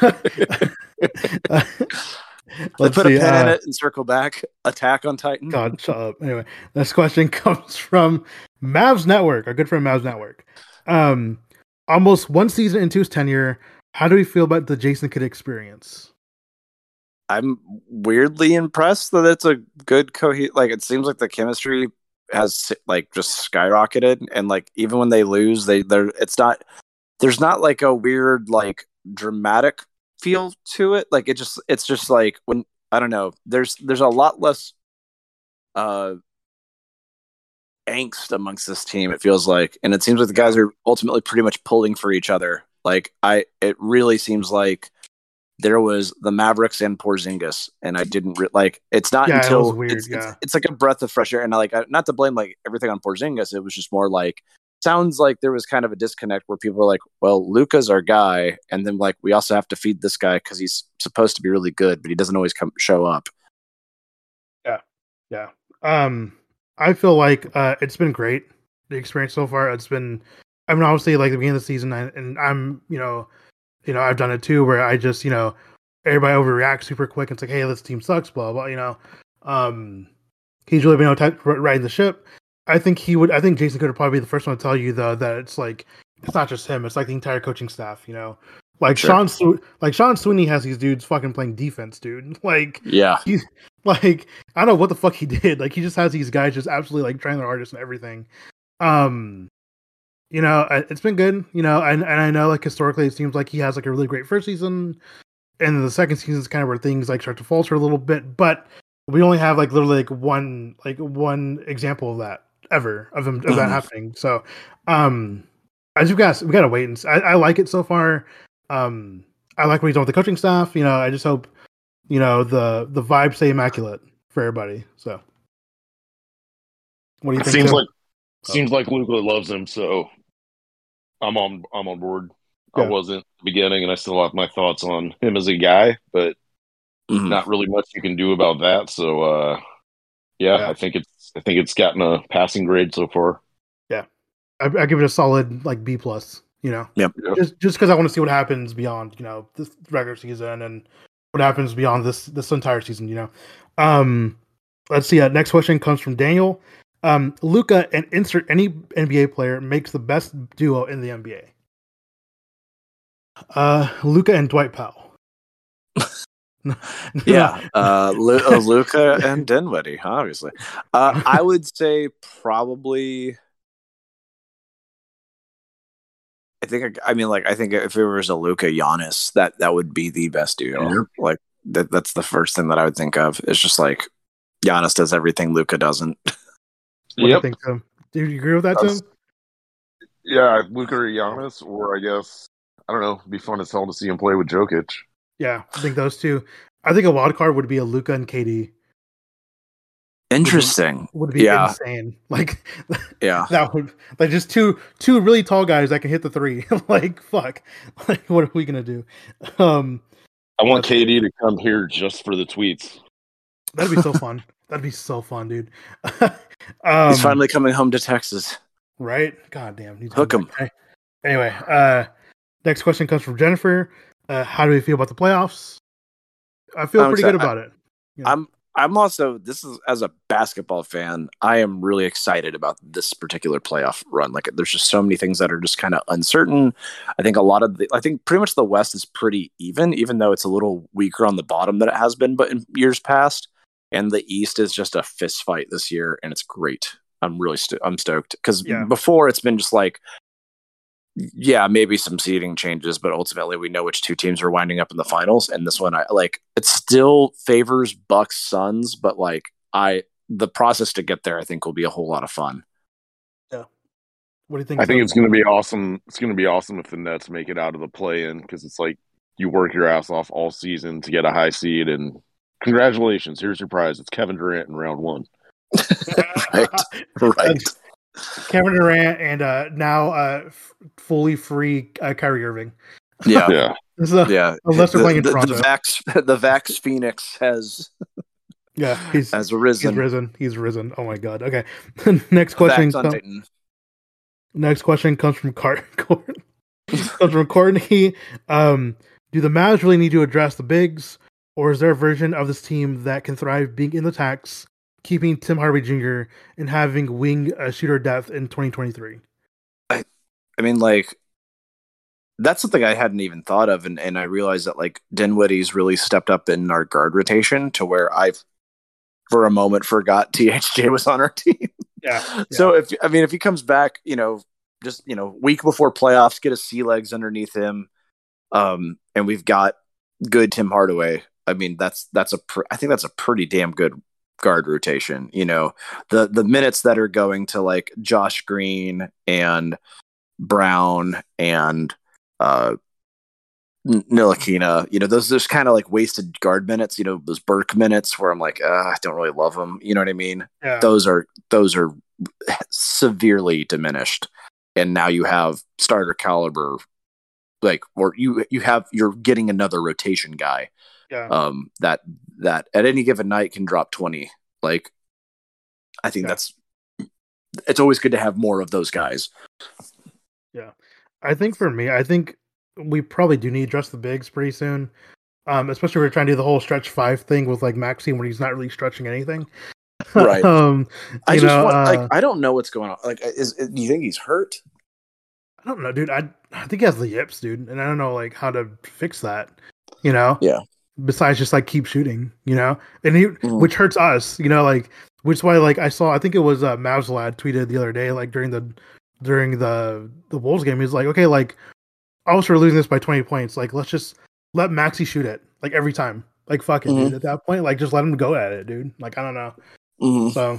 They Let's put see. a pin in uh, it and circle back. Attack on Titan. God, shut up. Anyway, this question comes from Mavs Network, our good friend Mavs Network. Um, almost one season into his tenure, how do we feel about the Jason Kidd experience? I'm weirdly impressed that it's a good cohe. Like it seems like the chemistry has like just skyrocketed, and like even when they lose, they they're it's not there's not like a weird like dramatic feel to it. Like it just it's just like when I don't know. There's there's a lot less uh angst amongst this team. It feels like, and it seems like the guys are ultimately pretty much pulling for each other. Like I, it really seems like there was the Mavericks and Porzingis, and I didn't re- like. It's not Yeah, it until was weird, it's, yeah. it's, it's like a breath of fresh air, and I, like I, not to blame like everything on Porzingis. It was just more like sounds like there was kind of a disconnect where people were like, "Well, Luka's our guy," and then like we also have to feed this guy because he's supposed to be really good, but he doesn't always come show up. Yeah. Um, I feel like uh, it's been great. The experience so far, it's been. I mean, obviously, like the beginning of the season, I, and I'm, you know, you know, I've done it too, where I just, you know, everybody overreacts super quick. And it's like, hey, this team sucks, blah blah. You know, um, he's really been able to riding the ship. I think he would. I think Jason Kidd would probably be the first one to tell you though that it's like it's not just him. It's like the entire coaching staff. You know, like Sure. Sean, Swe- like Sean Sweeney has these dudes fucking playing defense, dude. Like Yeah, he's like I don't know what the fuck he did. Like he just has these guys just absolutely like trying their hardest and everything. Um, you know, I- it's been good. You know, and and I know like historically it seems like he has like a really great first season, and then the second season is kind of where things like start to falter a little bit. But we only have like literally like one like one example of that ever of him of that Mhm. happening. So, um, as you guys, we gotta wait and see. I, I like it so far. Um, I like what he's done with the coaching staff. You know, I just hope you know the the vibes stay immaculate for everybody. So, what do you It think? seems Tim? like seems like Luka loves him, so I'm on I'm on board. Yeah. I wasn't at the beginning, and I still have my thoughts on him as a guy, but Mhm. not really much you can do about that. So, uh, yeah, Yeah. I think it's I think it's gotten a passing grade so far. I, I give it a solid like B plus. You know, Yeah. just just because I want to see what happens beyond you know this regular season and what happens beyond this this entire season. You know, um, let's see. Uh, next question comes from Daniel. Um, Luca and insert any N B A player makes the best duo in the N B A. Uh, Luca and Dwight Powell. Yeah, uh, Lu- uh, Luca and Dinwiddie, obviously. Uh, I would say probably. I think. I mean, like, I think if it was a Luca Giannis, that that would be the best duo. Yeah. Like, that, that's the first thing that I would think of. It's just like Giannis does everything Luca doesn't. What do you Yep. think, Tim? Do you agree with that, That's- Tim? Yeah, Luka or Giannis, or I guess I don't know. It'd be fun as hell to see him play with Jokic. Yeah, I think those two. I think a wild card would be a Luca and K D. Interesting. Would be Yeah. insane. Like Yeah. that would like just two two really tall guys that can hit the three. Like fuck. Like what are we gonna do? Um, I want That's- K D to come here just for the tweets. that'd be so fun. That'd be so fun, dude. um, He's finally coming home to Texas. right. God damn. he's Hook coming him. back. Right. Anyway, uh, next question comes from Jennifer. Uh, how do we feel about the playoffs? I feel I'm pretty excited. good about it. Yeah. I'm I'm also, this is as a basketball fan, I am really excited about this particular playoff run. Like, there's just so many things that are just kind of uncertain. I think a lot of the, I think pretty much the West is pretty even, even though it's a little weaker on the bottom than it has been, but in years past. And the East is just a fist fight this year, and it's great. I'm really, st- I'm stoked because Yeah. before it's been just like, yeah, maybe some seeding changes, but ultimately we know which two teams are winding up in the finals. And this one, I like, it still favors Bucks Suns, but like I, the process to get there, I think will be a whole lot of fun. Yeah. What do you think? I think Tim? it's going to be awesome. It's going to be awesome if the Nets make it out of the play-in because it's like you work your ass off all season to get a high seed, and congratulations, here's your prize. It's Kevin Durant in round one. Right, right. Kevin Durant and uh, now uh, f- fully free uh, Kyrie Irving. Yeah, Yeah. This is a, yeah. unless they're the, playing in the, Toronto. the Vax, the Vax Phoenix has Yeah, he's has risen. He's risen. He's risen. Oh my god. Okay. Next question. Vax on com- Titan. next question comes from Car- Court. comes from Courtney. Um, do the Mavs really need to address the bigs, or is there a version of this team that can thrive being in the tax, keeping Tim Hardaway Junior and having wing uh, shooter depth in twenty twenty-three? I mean, like, that's something I hadn't even thought of, and, and I realized that like Dinwiddie's really stepped up in our guard rotation to where I've for a moment forgot T H J was on our team. Yeah. So if I mean if he comes back, you know, just you know, week before playoffs, get a sea legs underneath him, um, and we've got good Tim Hardaway. I mean, that's that's a pr- I think that's a pretty damn good guard rotation. You know, the the minutes that are going to like Josh Green and Brown and uh Ntilikina, you know, those those kind of like wasted guard minutes, you know, those Burke minutes where I'm like, uh, I don't really love them. You know what I mean? Yeah. Those are those are severely diminished, and now you have starter caliber, like, or you you have you're getting another rotation guy, Yeah. um, that that at any given night can drop twenty. Like, I think Yeah. that's it's always good to have more of those guys. Yeah. I think for me, I think we probably do need to address the bigs pretty soon. Um, especially if we're trying to do the whole stretch five thing with like Maxime when he's not really stretching anything. Right. um, I you just know, want uh, like I don't know what's going on. Like, is, is do you think he's hurt? I don't know, dude. I I think he has the yips, dude, and I don't know like how to fix that. You know. Yeah. Besides just like keep shooting, you know, and he Mhm. which hurts us, you know, like which is why like I saw I think it was uh, Mavs Lad tweeted the other day like during the during the the Wolves game. He's like, okay, like also we're losing this by twenty points. Like let's just let Maxi shoot it like every time. Like fuck it, Mhm. dude. At that point, like just let him go at it, dude. Like I don't know. Mm-hmm. So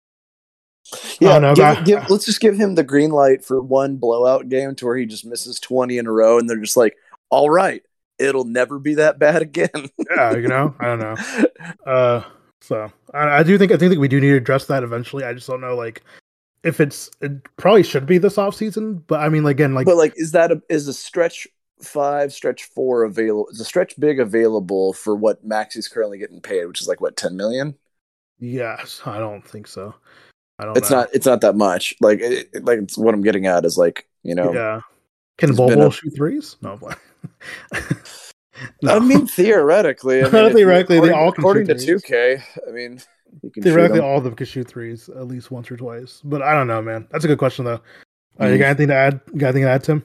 Yeah, I don't know, give, but- give, let's just give him the green light for one blowout game to where he just misses twenty in a row, and they're just like, all right, it'll never be that bad again. yeah, you know, I don't know. Uh, so I, I do think I think that we do need to address that eventually. I just don't know, like, if it's it probably should be this off season, but I mean, again, like, But like, is that a, is a stretch five, stretch four available? Is a stretch big available for what Max is currently getting paid, which is like what ten million? yes, I don't think so. I don't. It's know. not. It's not that much. Like, it, it- like it's what I'm getting at is like, you know, Yeah. Can It's Bol been Bol a- shoot threes? No. no. I mean, theoretically, I mean, if you- Theoretically, they according, all can according shoot to two threes. K. I mean, you can theoretically, shoot 'em. all of them can shoot threes at least once or twice. But I don't know, man. That's a good question, though. Uh, you Mhm. got anything to add? You got anything to add, Tim?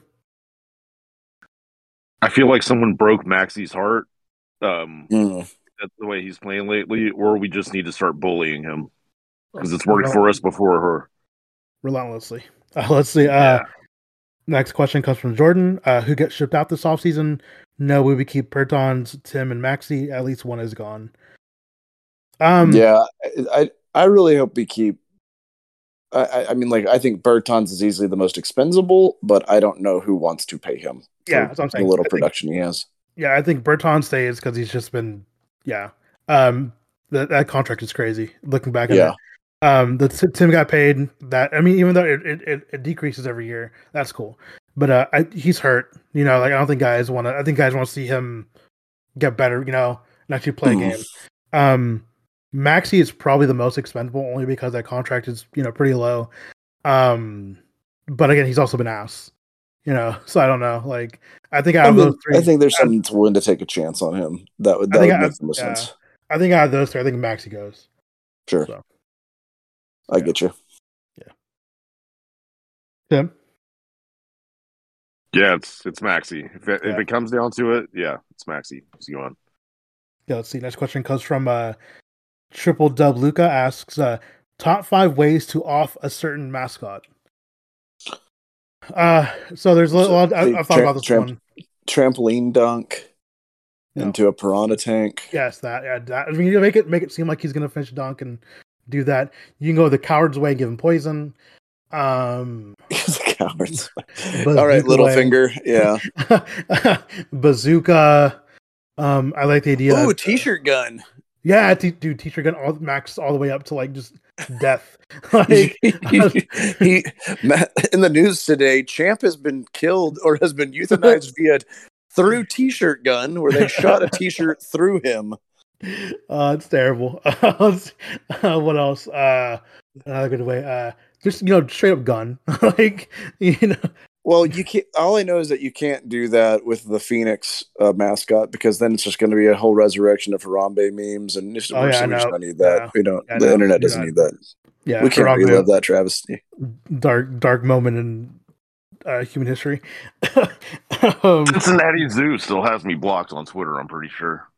I feel like someone broke Maxi's heart. Um, Mm. that's the way he's playing lately, or we just need to start bullying him because it's worked for us before her. Relentlessly. Uh, let's see. Uh, Yeah. Next question comes from Jordan. Uh, who gets shipped out this offseason? No, we would keep Bertons, Tim, and Maxi. At least one is gone. Um, yeah, I, I I really hope we keep. I, I- I mean, like, I think Bertans is easily the most expendable, but I don't know who wants to pay him. Yeah, for that's what I'm the saying. little I think- production he has. Yeah, I think Berton stays because he's just been, yeah. Um, that that contract is crazy. Looking back at Yeah. it, um, the T- Tim got paid. That I mean, even though it it, it, it decreases every year, that's cool. But uh, I, he's hurt. You know, like I don't think guys want to. I think guys want to see him get better. You know, and actually play Mhm. a game. Um, Maxi is probably the most expendable, only because that contract is you know pretty low. Um, but again, he's also been ass. You know, so I don't know. Like, I think out I, of mean, those three, I think there's I- something to willing to take a chance on him. That would I that think would I- make the most yeah. sense. I think out of those three, I think Maxi goes. Sure. So, I yeah. get you. Yeah. Tim? Yeah, it's it's Maxi. If it, Yeah. if it comes down to it, yeah, it's Maxi. Let's go on. Yeah, let's see. Next question comes from uh, Triple Dub Luca asks, uh, top five ways to off a certain mascot. Uh, so there's a lot. I, I've thought Tra- about this tramp- one. Trampoline dunk No. into a piranha tank. Yes, that. Yeah, that. I mean, you make it make it seem like he's gonna finish a dunk and do that. You can go the coward's way, and give him poison. Um, He's a coward. Bazooka All right, little way. finger. Yeah. Bazooka. Um, I like the idea. Ooh, of- t-shirt gun. Yeah, t- dude, teacher gun all max all the way up to like just death. Like, he Matt, in the news today, Champ has been killed or has been euthanized via through t-shirt gun, where they shot a t-shirt through him. uh, it's terrible. uh, what else? Uh, another good way. Uh, just you know, straight up gun. Like you know. Well, you can't. All I know is that you can't do that with the Phoenix uh, mascot, because then it's just going to be a whole resurrection of Harambe memes, and just, Oh, we yeah, I just know. don't need that. Yeah. We don't. Yeah, the no, internet do doesn't not. need that. Yeah, We can't Harambe, relive that travesty. dark dark moment in uh, human history. um, Cincinnati Zoo still has me blocked on Twitter, I'm pretty sure.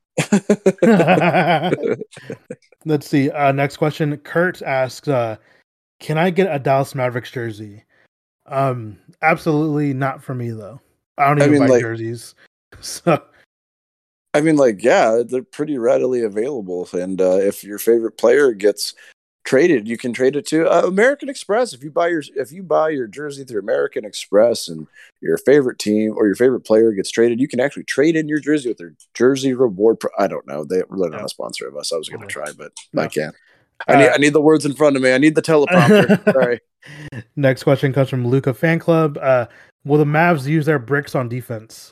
let's see. Uh, next question. Kurt asks, uh, "Can I get a Dallas Mavericks jersey?" Um, absolutely not for me though. I don't I even mean, buy like- jerseys. So I mean, like, yeah, they're pretty readily available, and uh, if your favorite player gets traded, you can trade it to uh, American Express. If you buy your if you buy your jersey through American Express, and your favorite team or your favorite player gets traded, you can actually trade in your jersey with their jersey reward. Pro- I don't know. They really not Yeah. a sponsor of us. I was going to Okay. try, but No. I can't. I need Uh, I need the words in front of me. I need the teleprompter. Sorry. Next question comes from Luca Fan Club. Uh, will the Mavs use their bricks on defense?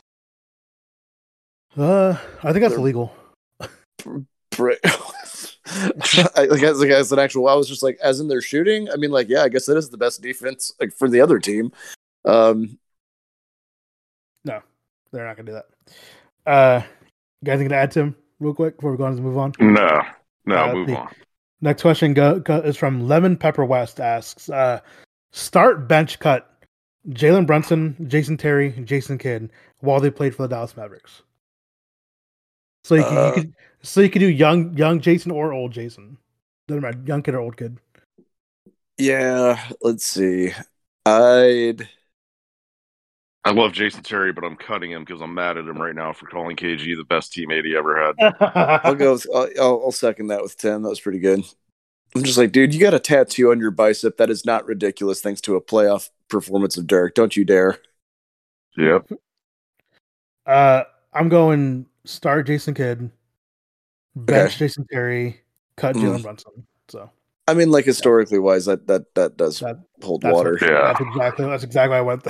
Uh, I think that's They're- illegal. Bra- I I guess, like, as an actual, I was just like, as in they're shooting. I mean, like, yeah, I guess that is the best defense, like, for the other team. Um, No, they're not gonna do that. Uh, you guys, anything to add to him real quick before we go on to move on? No, no, Uh, move the- on. Next question go, go, is from Lemon Pepper West. Asks, uh, start bench cut Jalen Brunson, Jason Terry, Jason Kidd while they played for the Dallas Mavericks. So you, could, Uh, you could, so you could do young, young Jason or old Jason. Doesn't matter, young kid or old kid. yeah, let's see. I'd I love Jason Terry, but I'm cutting him because I'm mad at him right now for calling K G the best teammate he ever had. I'll go. With, I'll, I'll I'll second that with Tim. That was pretty good. I'm just like, dude, you got a tattoo on your bicep. That is not ridiculous. Thanks to a playoff performance of Dirk. Don't you dare. Yep. Uh, I'm going start Jason Kidd, bench Okay. Jason Terry, cut Mm. Jalen Brunson. So I mean, like, historically wise, that that that does that, hold that's water. what- Yeah. that's exactly that's exactly why I went.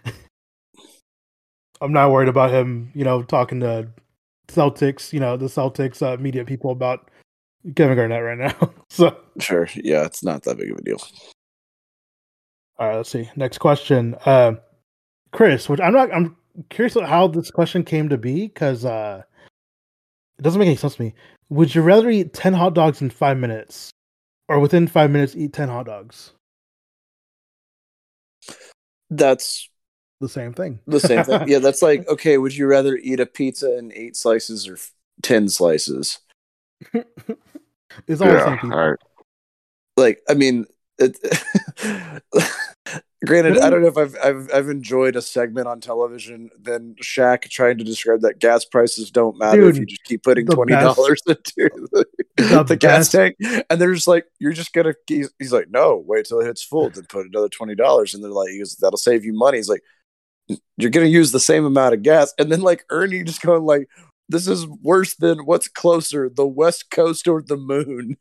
I'm not worried about him, you know, talking to Celtics, you know, the Celtics uh, media people about Kevin Garnett right now. So, Sure. Yeah, it's not that big of a deal. all right, let's see. Next question, uh, Chris. Which I'm not. I'm curious about how this question came to be because uh, it doesn't make any sense to me. Would you rather eat ten hot dogs in five minutes, or within five minutes eat ten hot dogs? That's The same thing. the same thing. Yeah, that's like, okay, would you rather eat a pizza in eight slices or ten slices? It's all the same Yeah. people. All right. Like, I mean, it, granted, I don't know if I've, I've I've enjoyed a segment on television than Shaq trying to describe that gas prices don't matter if Dude, you just keep putting the twenty dollars into the, the the gas best- tank, and they're just like, you're just gonna. He's, he's like, no, wait till it hits full, then put another twenty dollars, and they're like, he goes, that'll save you money. He's like, you're gonna use the same amount of gas, and then like Ernie just going like, this is worse than what's closer, the West Coast or the moon.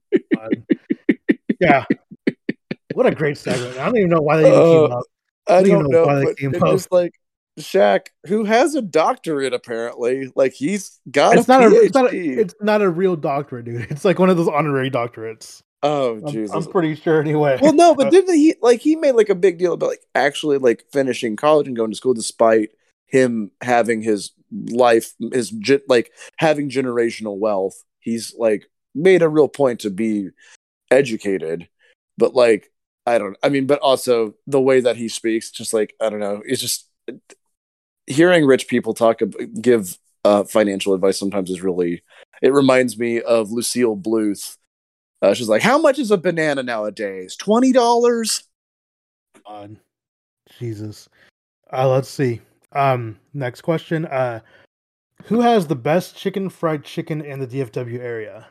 Yeah. What a great segment. I don't even know why they even Uh, came up. I don't even don't know know, why they but came it's up. just like Shaq, who has a doctorate apparently, like he's got It's a not a, PhD. it's not a it's not a real doctorate, dude. It's like one of those honorary doctorates. oh I'm, Jesus! I'm pretty sure anyway. well, no, but didn't he like he made like a big deal about like actually like finishing college and going to school despite him having his life, his ge- like having generational wealth. He's like made a real point to be educated, but like I don't. I mean, but also the way that he speaks, just like I don't know. It's just hearing rich people talk, give uh, financial advice sometimes is really. It reminds me of Lucille Bluth. Uh, she's like, "How much is a banana nowadays? Twenty dollars." God, Jesus. Uh, let's see. Um, next question. Uh, who has the best chicken fried chicken in the D F W area?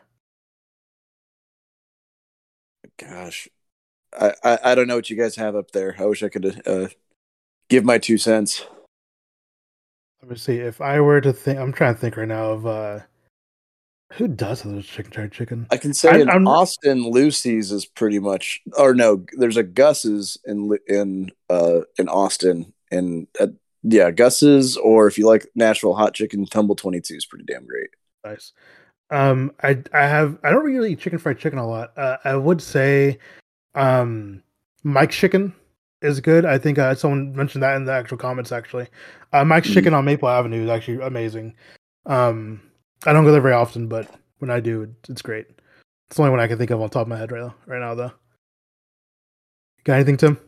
Gosh, I, I, I don't know what you guys have up there. I wish I could uh, give my two cents. Let me see. If I were to think, I'm trying to think right now of uh, who does have those chicken fried chicken. I can say I, in I'm, Austin, Lucy's is pretty much, or no, there's a Gus's in in uh, in Austin, and uh, yeah, Gus's, or if you like Nashville hot chicken, Tumble twenty-two is pretty damn great. Nice. Um, I I have I don't really eat chicken fried chicken a lot. Uh, I would say, um, Mike's Chicken is good. I think uh, someone mentioned that in the actual comments. Actually, uh, Mike's mm. Chicken on Maple Avenue is actually amazing. Um, I don't go there very often, but when I do, it's great. It's the only one I can think of on top of my head right now. Right now, though. Got anything, Tim?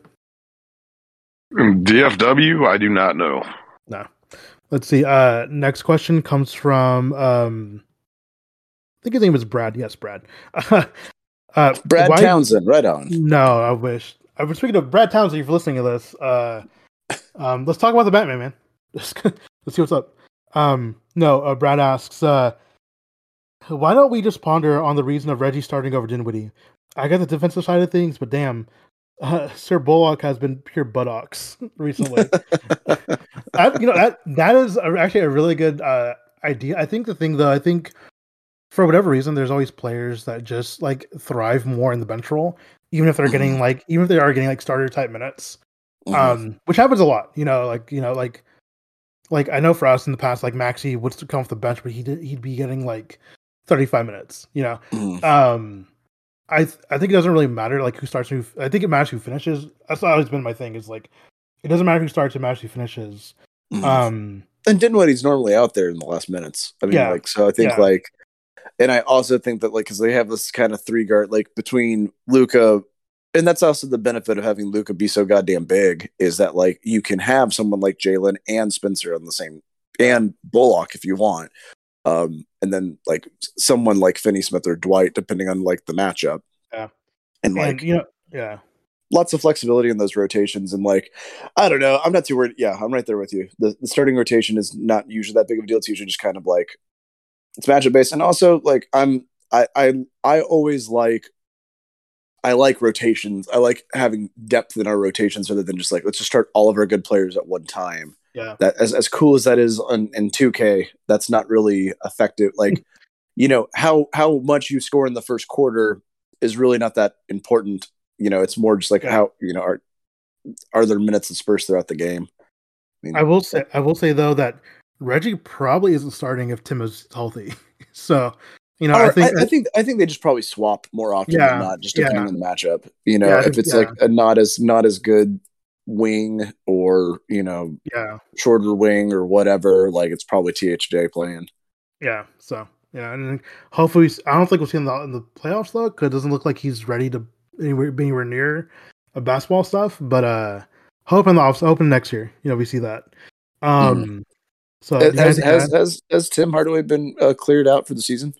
D F W? I do not know. No. Let's see. Uh, next question comes from. Um, I think his name was Brad. Yes, Brad. uh, Brad why, Townsend, right on. No, I wish. I was speaking of Brad Townsend. If you're listening to this, uh, um, let's talk about the Batman, man. Let's see what's up. Um, no, uh, Brad asks, uh, why don't we just ponder on the reason of Reggie starting over Dinwiddie? I got the defensive side of things, but damn, uh, Sir Bullock has been pure buttocks recently. I, you know that that is a, actually a really good uh, idea. I think the thing, though, I think. For whatever reason, there's always players that just like thrive more in the bench role, even if they're getting mm-hmm. like, even if they are getting like starter type minutes, mm-hmm. um, which happens a lot. You know, like you know, like like I know for us in the past, like Maxey would come off the bench, but he did he'd be getting like thirty-five minutes. You know, mm-hmm. um, I th- I think it doesn't really matter like who starts. Who I think it matters who finishes. That's always been my thing. Is like it doesn't matter who starts. It matters who finishes. Mm-hmm. Um, and Dinwiddie's normally out there in the last minutes. I mean, yeah, like so. I think yeah. like. And I also think that, like, because they have this kind of three guard, like, between Luka, and that's also the benefit of having Luka be so goddamn big, is that, like, you can have someone like Jalen and Spencer on the same, and Bullock if you want. Um, and then, like, someone like Finney Smith or Dwight, depending on, like, the matchup. Yeah. And, like, and, you know, yeah. Lots of flexibility in those rotations. And, like, I don't know. I'm not too worried. Yeah, I'm right there with you. The, the starting rotation is not usually that big of a deal. It's usually just kind of, like, it's matchup based, and also like I'm I I I always like I like rotations. I like having depth in our rotations rather than just like let's just start all of our good players at one time. Yeah, that as as cool as that is on in two K, that's not really effective. Like you know how how much you score in the first quarter is really not that important. You know, it's more just like yeah. how you know are are there minutes dispersed throughout the game. I, mean, I will say I will say though that. Reggie probably isn't starting if Tim is healthy. So, you know, oh, I think I, I think I think they just probably swap more often yeah, than not, just depending yeah. on the matchup. You know, yeah, if it's yeah. like a not as not as good wing or you know, yeah, shorter wing or whatever, like it's probably T H J playing. Yeah. So yeah, and hopefully, I don't think we'll see him in the playoffs though, because it doesn't look like he's ready to anywhere be anywhere near a basketball stuff. But uh, hoping the off open next year, you know, we see that. Um. Mm. So has has, has has Tim Hardaway been uh, cleared out for the season?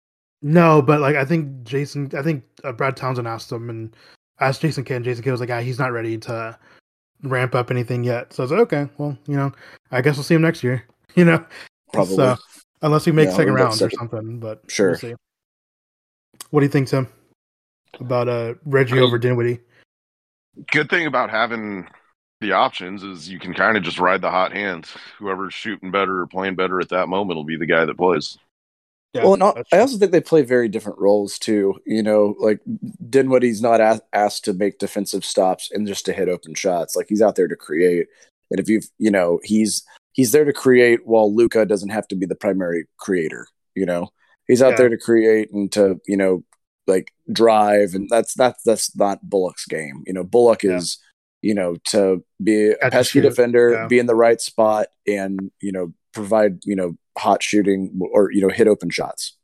No, but like I think Jason, I think uh, Brad Townsend asked him and asked Jason Kidd. And Jason Kidd was like, "Ah, he's not ready to ramp up anything yet." So I was like, "Okay, well, you know, I guess we'll see him next year." You know, probably so, unless we make yeah, second round second. or something. But sure. We'll see. What do you think, Tim, about uh, Reggie I mean, over Dinwiddie? Good thing about having the options is you can kind of just ride the hot hand. Whoever's shooting better or playing better at that moment will be the guy that plays. Yeah, well, and I also think they play very different roles too. You know, like Dinwiddie's not a- asked to make defensive stops and just to hit open shots. Like he's out there to create. And if you've, you know, he's he's there to create while Luka doesn't have to be the primary creator. You know, he's out yeah. there to create and to, you know, like drive, and that's that's that's not Bullock's game. You know, Bullock yeah. is. You know, to be a pesky defender, yeah. be in the right spot, and you know, provide you know hot shooting or you know hit open shots.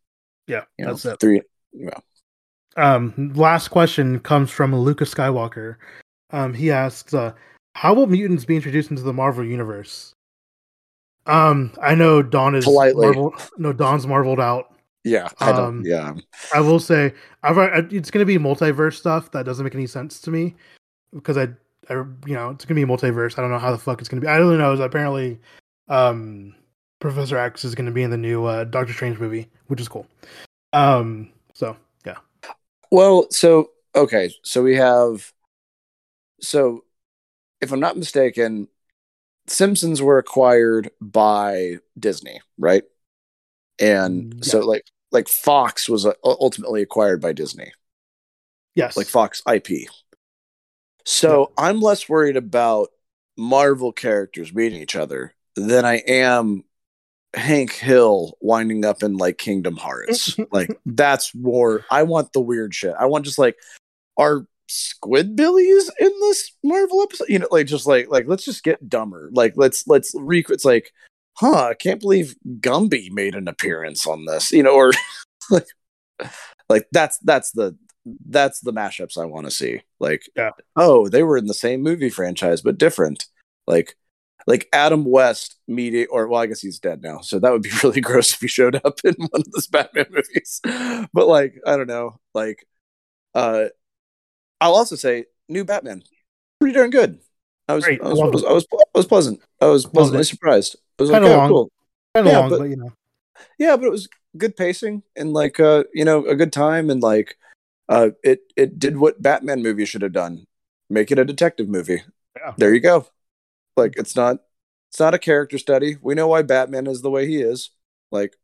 Yeah, You know, that's it. three. Yeah. Um, last question comes from Lucas Skywalker. Um, he asks, uh, "How will mutants be introduced into the Marvel universe?" Um, I know Dawn is Politely. Marvel. No, Dawn's marveled out. Yeah, I don't. Um, Yeah, I will say, I've, I, it's going to be multiverse stuff that doesn't make any sense to me because I, I, you know, it's going to be multiverse. I don't know how the fuck it's going to be. I don't know. Is apparently, um, Professor X is going to be in the new uh, Doctor Strange movie, which is cool. Um, so yeah. Well, so okay, so we have, so if I'm not mistaken, Simpsons were acquired by Disney, right? And Yeah. so like like Fox was uh, ultimately acquired by Disney, Yes. like Fox I P. So yeah. I'm less worried about Marvel characters meeting each other than I am Hank Hill winding up in like Kingdom Hearts. Like that's more. I want the weird shit. I want just like are Squidbillies in this Marvel episode? You know, like just like like let's just get dumber. Like let's let's re. It's like, huh? I can't believe Gumby made an appearance on this. You know, or like like that's that's the that's the mashups I want to see. Like, yeah. Oh, they were in the same movie franchise but different. Like. Like Adam West meeting, or well, I guess he's dead now, so that would be really gross if he showed up in one of those Batman movies. But like, I don't know. Like, uh, I'll also say, new Batman, pretty darn good. I was, I was, I was, I was, I was pleasant. I was pleasantly surprised. I was kind like, of oh, long, cool. kind of yeah, long, but, but you know, yeah, but it was good pacing and like, uh, you know, a good time, and like, uh, it it did what Batman movies should have done: make it a detective movie. Yeah. There you go. Like it's not it's not a character study. We know why Batman is the way he is. Like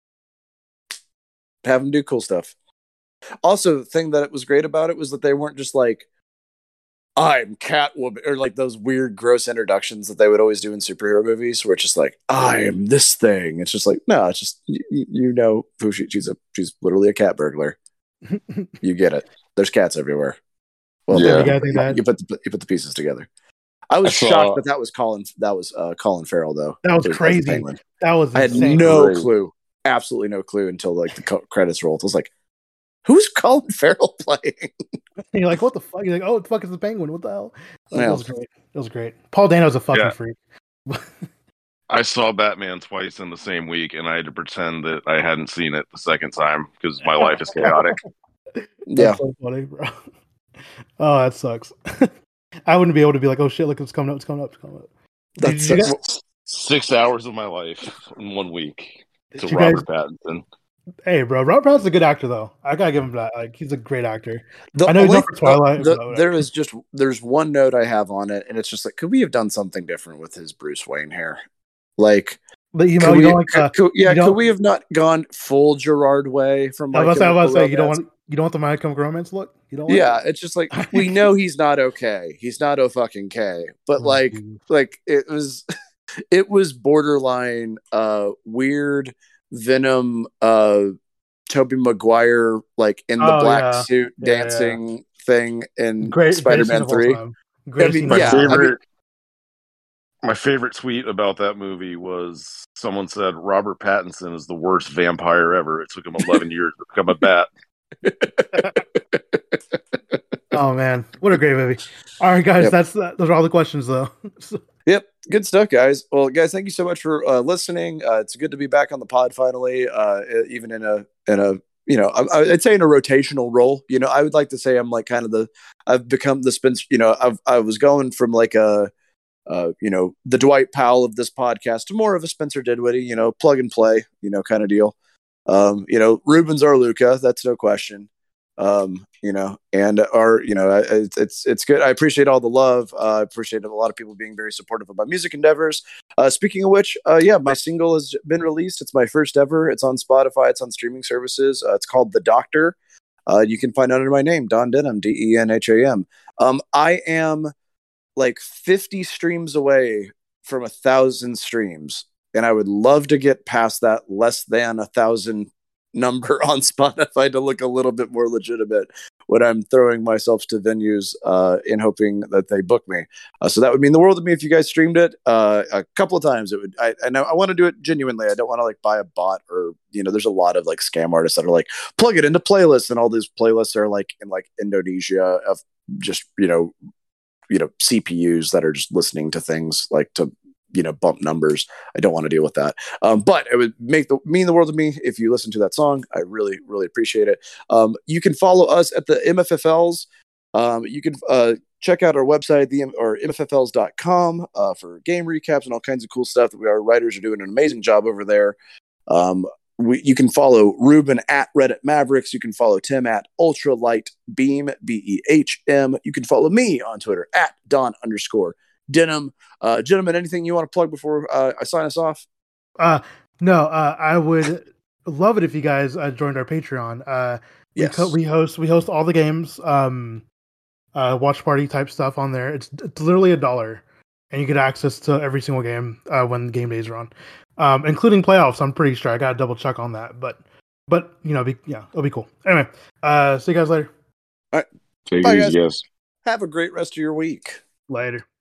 have him do cool stuff. Also, the thing that was great about it was that they weren't just like I'm Catwoman or like those weird gross introductions that they would always do in superhero movies where it's just like I am this thing. It's just like no, it's just you, you know who she, she's a she's literally a cat burglar. You get it. There's cats everywhere. Well, yeah, you, you put the you put the pieces together. I was I saw, shocked that that was Colin. That was uh, Colin Farrell, though. That was, was crazy. That was I had insane. no Great. clue, absolutely no clue until like the co- credits rolled. I was like, "Who's Colin Farrell playing?" And you're like, "What the fuck?" You're like, "Oh, what the fuck is the Penguin? What the hell?" Like, yeah. That was great. That was great. Paul Dano's a fucking yeah. freak. I saw Batman twice in the same week, and I had to pretend that I hadn't seen it the second time because my life is chaotic. That's yeah, so funny, bro. Oh, that sucks. I wouldn't be able to be like, "Oh shit, look, it's coming up, it's coming up, it's coming up." That's did, did guys, six hours of my life in one week to you Robert guys, Pattinson. Hey, bro, Robert Pattinson's a good actor, though. I gotta give him that. Like, he's a great actor. the I know only, he's not for Twilight. The, the, there is just there's one note I have on it, and it's just like, could we have done something different with his Bruce Wayne hair? Like, but you know, you we, don't like, uh, could, yeah, you could we have not gone full Gerard way from? I was about to say you don't Romance? want you don't want the My Chemical Romance look. You don't. Yeah, want it? It's just like we know he's not okay. He's not o fucking K. But Oh, like, geez. like it was, it was borderline uh weird Venom, uh Tobey Maguire like in the Oh, black yeah. suit Yeah, dancing yeah. thing in Great, Spider-Man three. I mean, my yeah, favorite, I mean, my favorite tweet about that movie was someone said Robert Pattinson is the worst vampire ever. It took him eleven years to become a bat. Oh man, what a great movie! All right, guys, Yep. that's that. Those are all the questions, though. Yep, good stuff, guys. Well, guys, thank you so much for uh, listening. Uh, it's good to be back on the pod finally, uh, even in a in a you know I, I'd say in a rotational role. You know, I would like to say I'm like kind of the I've become the spin. You know, I've I was going from like a uh, you know the Dwight Powell of this podcast to more of a Spencer Dinwiddie. You know, plug and play. You know, kind of deal. Um, you know, Ruben's our Luca. That's no question. Um, you know, and our, you know, it's, it's, it's good. I appreciate all the love. Uh, I appreciate a lot of people being very supportive of my music endeavors. Uh, speaking of which, uh, yeah, my single has been released. It's my first ever. It's on Spotify. It's on streaming services. Uh, it's called The Doctor. Uh, you can find it under my name, Don Denham, D E N H A M. Um, I am like fifty streams away from a thousand streams. And I would love to get past that less than a thousand number on Spotify to look a little bit more legitimate when I'm throwing myself to venues uh, in hoping that they book me. Uh, so that would mean the world to me if you guys streamed it uh, a couple of times. It would. I, I know I want to do it genuinely. I don't want to like buy a bot or you know. There's a lot of like scam artists that are like plug it into playlists, and all these playlists are like in like Indonesia of just you know you know C P Us that are just listening to things like to. you know, bump numbers. I don't want to deal with that. Um, but it would make the mean the world to me if you listen to that song. I really, really appreciate it. Um, you can follow us at the M F F Ls. Um, you can uh, check out our website, the or M F F Ls dot com, uh, for game recaps and all kinds of cool stuff that we, our writers are doing an amazing job over there. Um, we, you can follow Ruben at Reddit Mavericks. You can follow Tim at Ultralight Beam, B E H M. You can follow me on Twitter at Don underscore Denim. Uh, gentlemen, anything you want to plug before uh, I sign us off? Uh, no, uh, I would love it if you guys uh, joined our Patreon. Uh, we, Yes. co- we host we host all the games, um, uh, watch party type stuff on there. It's, it's literally a dollar, and you get access to every single game uh, when game days are on, um, including playoffs. I'm pretty sure I got to double check on that, but but you know, be, yeah, it'll be cool. Anyway, uh, see you guys later. All right, Take Bye, it guys. easy, guys. have a great rest of your week. Later.